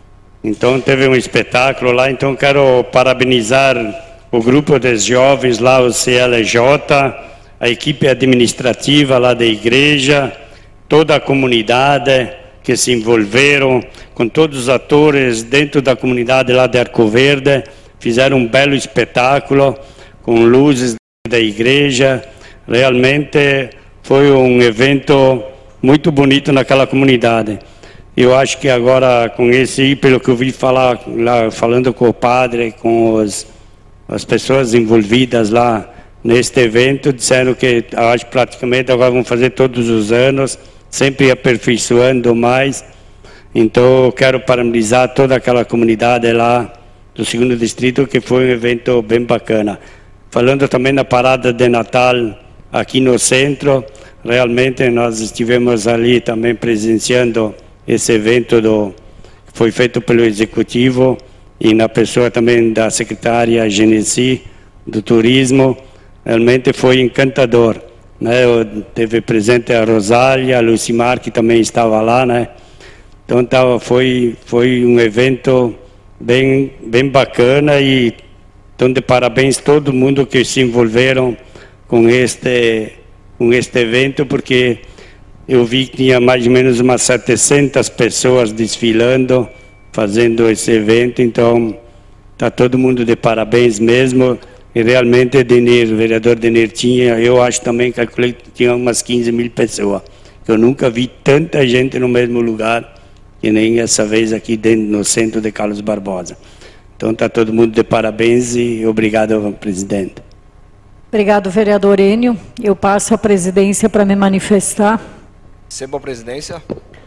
então teve um espetáculo lá. Então quero parabenizar o grupo dos jovens lá, o C L J, a equipe administrativa lá da igreja, toda a comunidade que se envolveram, com todos os atores dentro da comunidade lá de Arco Verde, fizeram um belo espetáculo com luzes da igreja. Realmente foi um evento muito bonito naquela comunidade. Eu acho que agora, com esse, pelo que eu vi falar lá, falando com o padre, com os, as pessoas envolvidas lá neste evento, disseram que acho praticamente agora vão fazer todos os anos, sempre aperfeiçoando mais. Então eu quero parabenizar toda aquela comunidade lá do segundo distrito, que foi um evento bem bacana. Falando também da parada de Natal aqui no centro, realmente nós estivemos ali também presenciando esse evento do, que foi feito pelo Executivo e na pessoa também da secretária Genesi do Turismo. Realmente foi encantador, né? Eu teve presente a Rosália, a Lucimar, que também estava lá, né? Então tava, foi, foi um evento bem, bem bacana e então de parabéns todo mundo que se envolveram com este, com este evento, porque eu vi que tinha mais ou menos umas setecentas pessoas desfilando, fazendo esse evento. Então está todo mundo de parabéns mesmo. E realmente Denir, o vereador Denir tinha, eu acho também, calculei que tinha umas quinze mil pessoas. Eu nunca vi tanta gente no mesmo lugar que nem essa vez aqui dentro, no centro de Carlos Barbosa. Então está todo mundo de parabéns e obrigado, presidente. Obrigado, vereador Enio. Eu passo a presidência para me manifestar. Receba a presidência.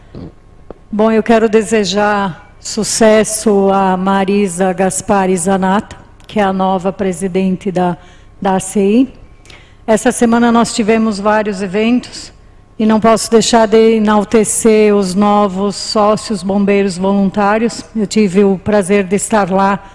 Bom, eu quero desejar sucesso a Marisa Gaspari Zanata, que é a nova presidente da, da A C I. Essa semana nós tivemos vários eventos e não posso deixar de enaltecer os novos sócios bombeiros voluntários. Eu tive o prazer de estar lá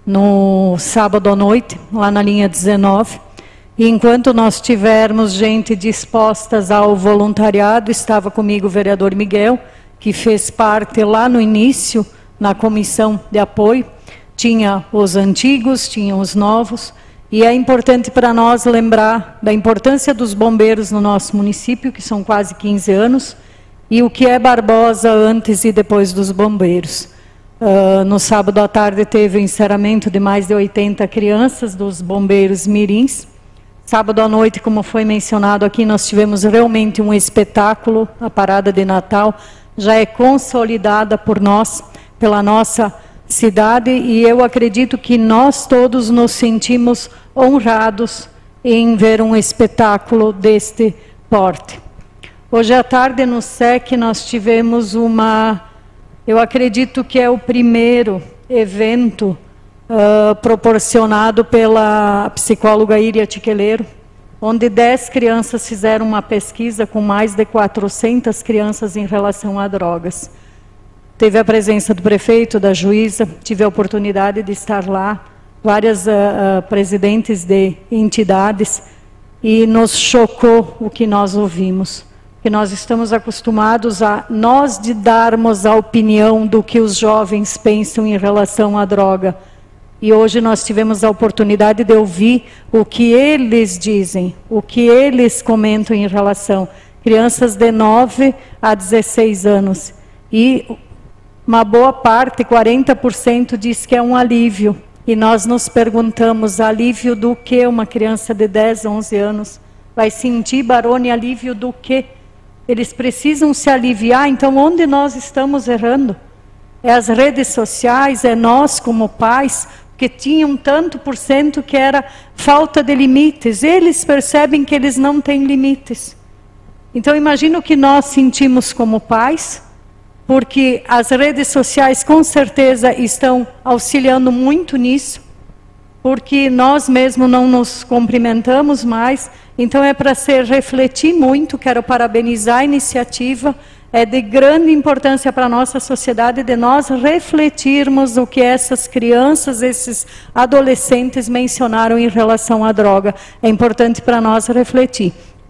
no sábado à noite, lá na linha dezenove. E enquanto nós tivermos gente dispostas ao voluntariado, estava comigo o vereador Miguel, que fez parte lá no início, na comissão de apoio. Tinha os antigos, tinha os novos, e é importante para nós lembrar da importância dos bombeiros no nosso município, que são quase quinze anos, e o que é Barbosa antes e depois dos bombeiros. Uh, no sábado à tarde teve o encerramento de mais de oitenta crianças dos bombeiros mirins. Sábado à noite, como foi mencionado aqui, nós tivemos realmente um espetáculo. A parada de Natal já é consolidada por nós, pela nossa cidade, e eu acredito que nós todos nos sentimos honrados em ver um espetáculo deste porte. Hoje à tarde no S E C nós tivemos uma, eu acredito que é o primeiro evento uh, proporcionado pela psicóloga Iria Tiqueleiro, onde dez crianças fizeram uma pesquisa com mais de quatrocentas crianças em relação a drogas. Teve a presença do prefeito, da juíza, tive a oportunidade de estar lá, várias uh, uh, presidentes de entidades, e nos chocou o que nós ouvimos. Que nós estamos acostumados a nós de darmos a opinião do que os jovens pensam em relação à droga. E hoje nós tivemos a oportunidade de ouvir o que eles dizem, o que eles comentam em relação. Crianças de nove a dezesseis anos. E uma boa parte, quarenta por cento, diz que é um alívio. E nós nos perguntamos, alívio do que uma criança de dez, onze anos vai sentir, Barone, alívio do que? Eles precisam se aliviar, então onde nós estamos errando? É as redes sociais, é nós como pais, que tinham tanto por cento que era falta de limites. Eles percebem que eles não têm limites. Então imagina o que nós sentimos como pais, porque as redes sociais com certeza estão auxiliando muito nisso, porque nós mesmos não nos cumprimentamos mais, então é para se refletir muito. Quero parabenizar a iniciativa, é de grande importância para a nossa sociedade de nós refletirmos o que essas crianças, esses adolescentes mencionaram em relação à droga. É importante para nós refletir.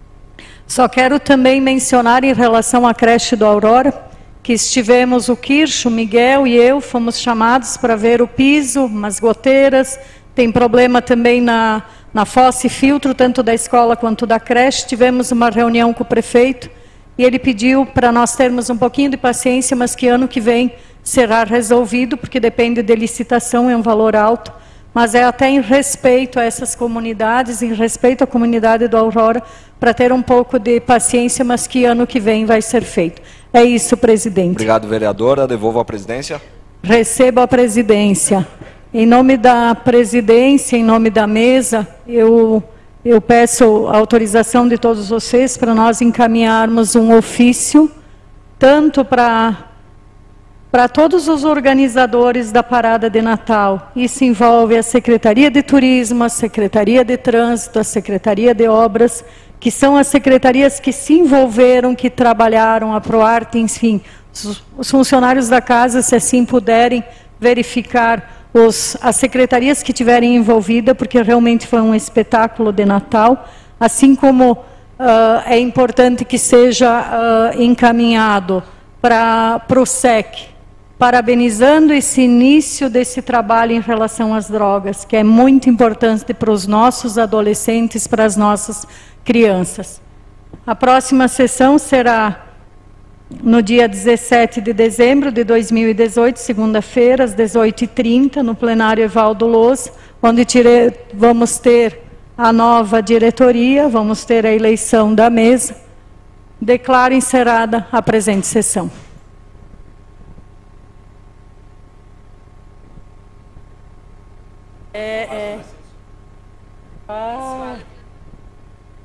Só quero também mencionar em relação à creche do Aurora, que estivemos, o Kirsch, o Miguel e eu, fomos chamados para ver o piso, umas goteiras, tem problema também na, na fossa e filtro, tanto da escola quanto da creche. Tivemos uma reunião com o prefeito, e ele pediu para nós termos um pouquinho de paciência, mas que ano que vem será resolvido, porque depende de licitação, é um valor alto, mas é até em respeito a essas comunidades, em respeito à comunidade do Aurora, para ter um pouco de paciência, mas que ano que vem vai ser feito. É isso, presidente. Obrigado, vereadora. Devolvo a presidência. Recebo a presidência. Em nome da presidência, em nome da mesa, eu, eu peço a autorização de todos vocês para nós encaminharmos um ofício, tanto para para todos os organizadores da parada de Natal. Isso envolve a Secretaria de Turismo, a Secretaria de Trânsito, a Secretaria de Obras, que são as secretarias que se envolveram, que trabalharam, a Proarte, enfim, os, os funcionários da casa, se assim puderem verificar os, as secretarias que tiverem envolvida, porque realmente foi um espetáculo de Natal, assim como uh, é importante que seja uh, encaminhado para o S E C, parabenizando esse início desse trabalho em relação às drogas, que é muito importante para os nossos adolescentes, para as nossas crianças. A próxima sessão será no dia dezessete de dezembro de dois mil e dezoito, segunda-feira, às dezoito e trinta, no plenário Evaldo Loz, onde tire, vamos ter a nova diretoria, vamos ter a eleição da mesa. Declaro encerrada a presente sessão. É, é. Ah.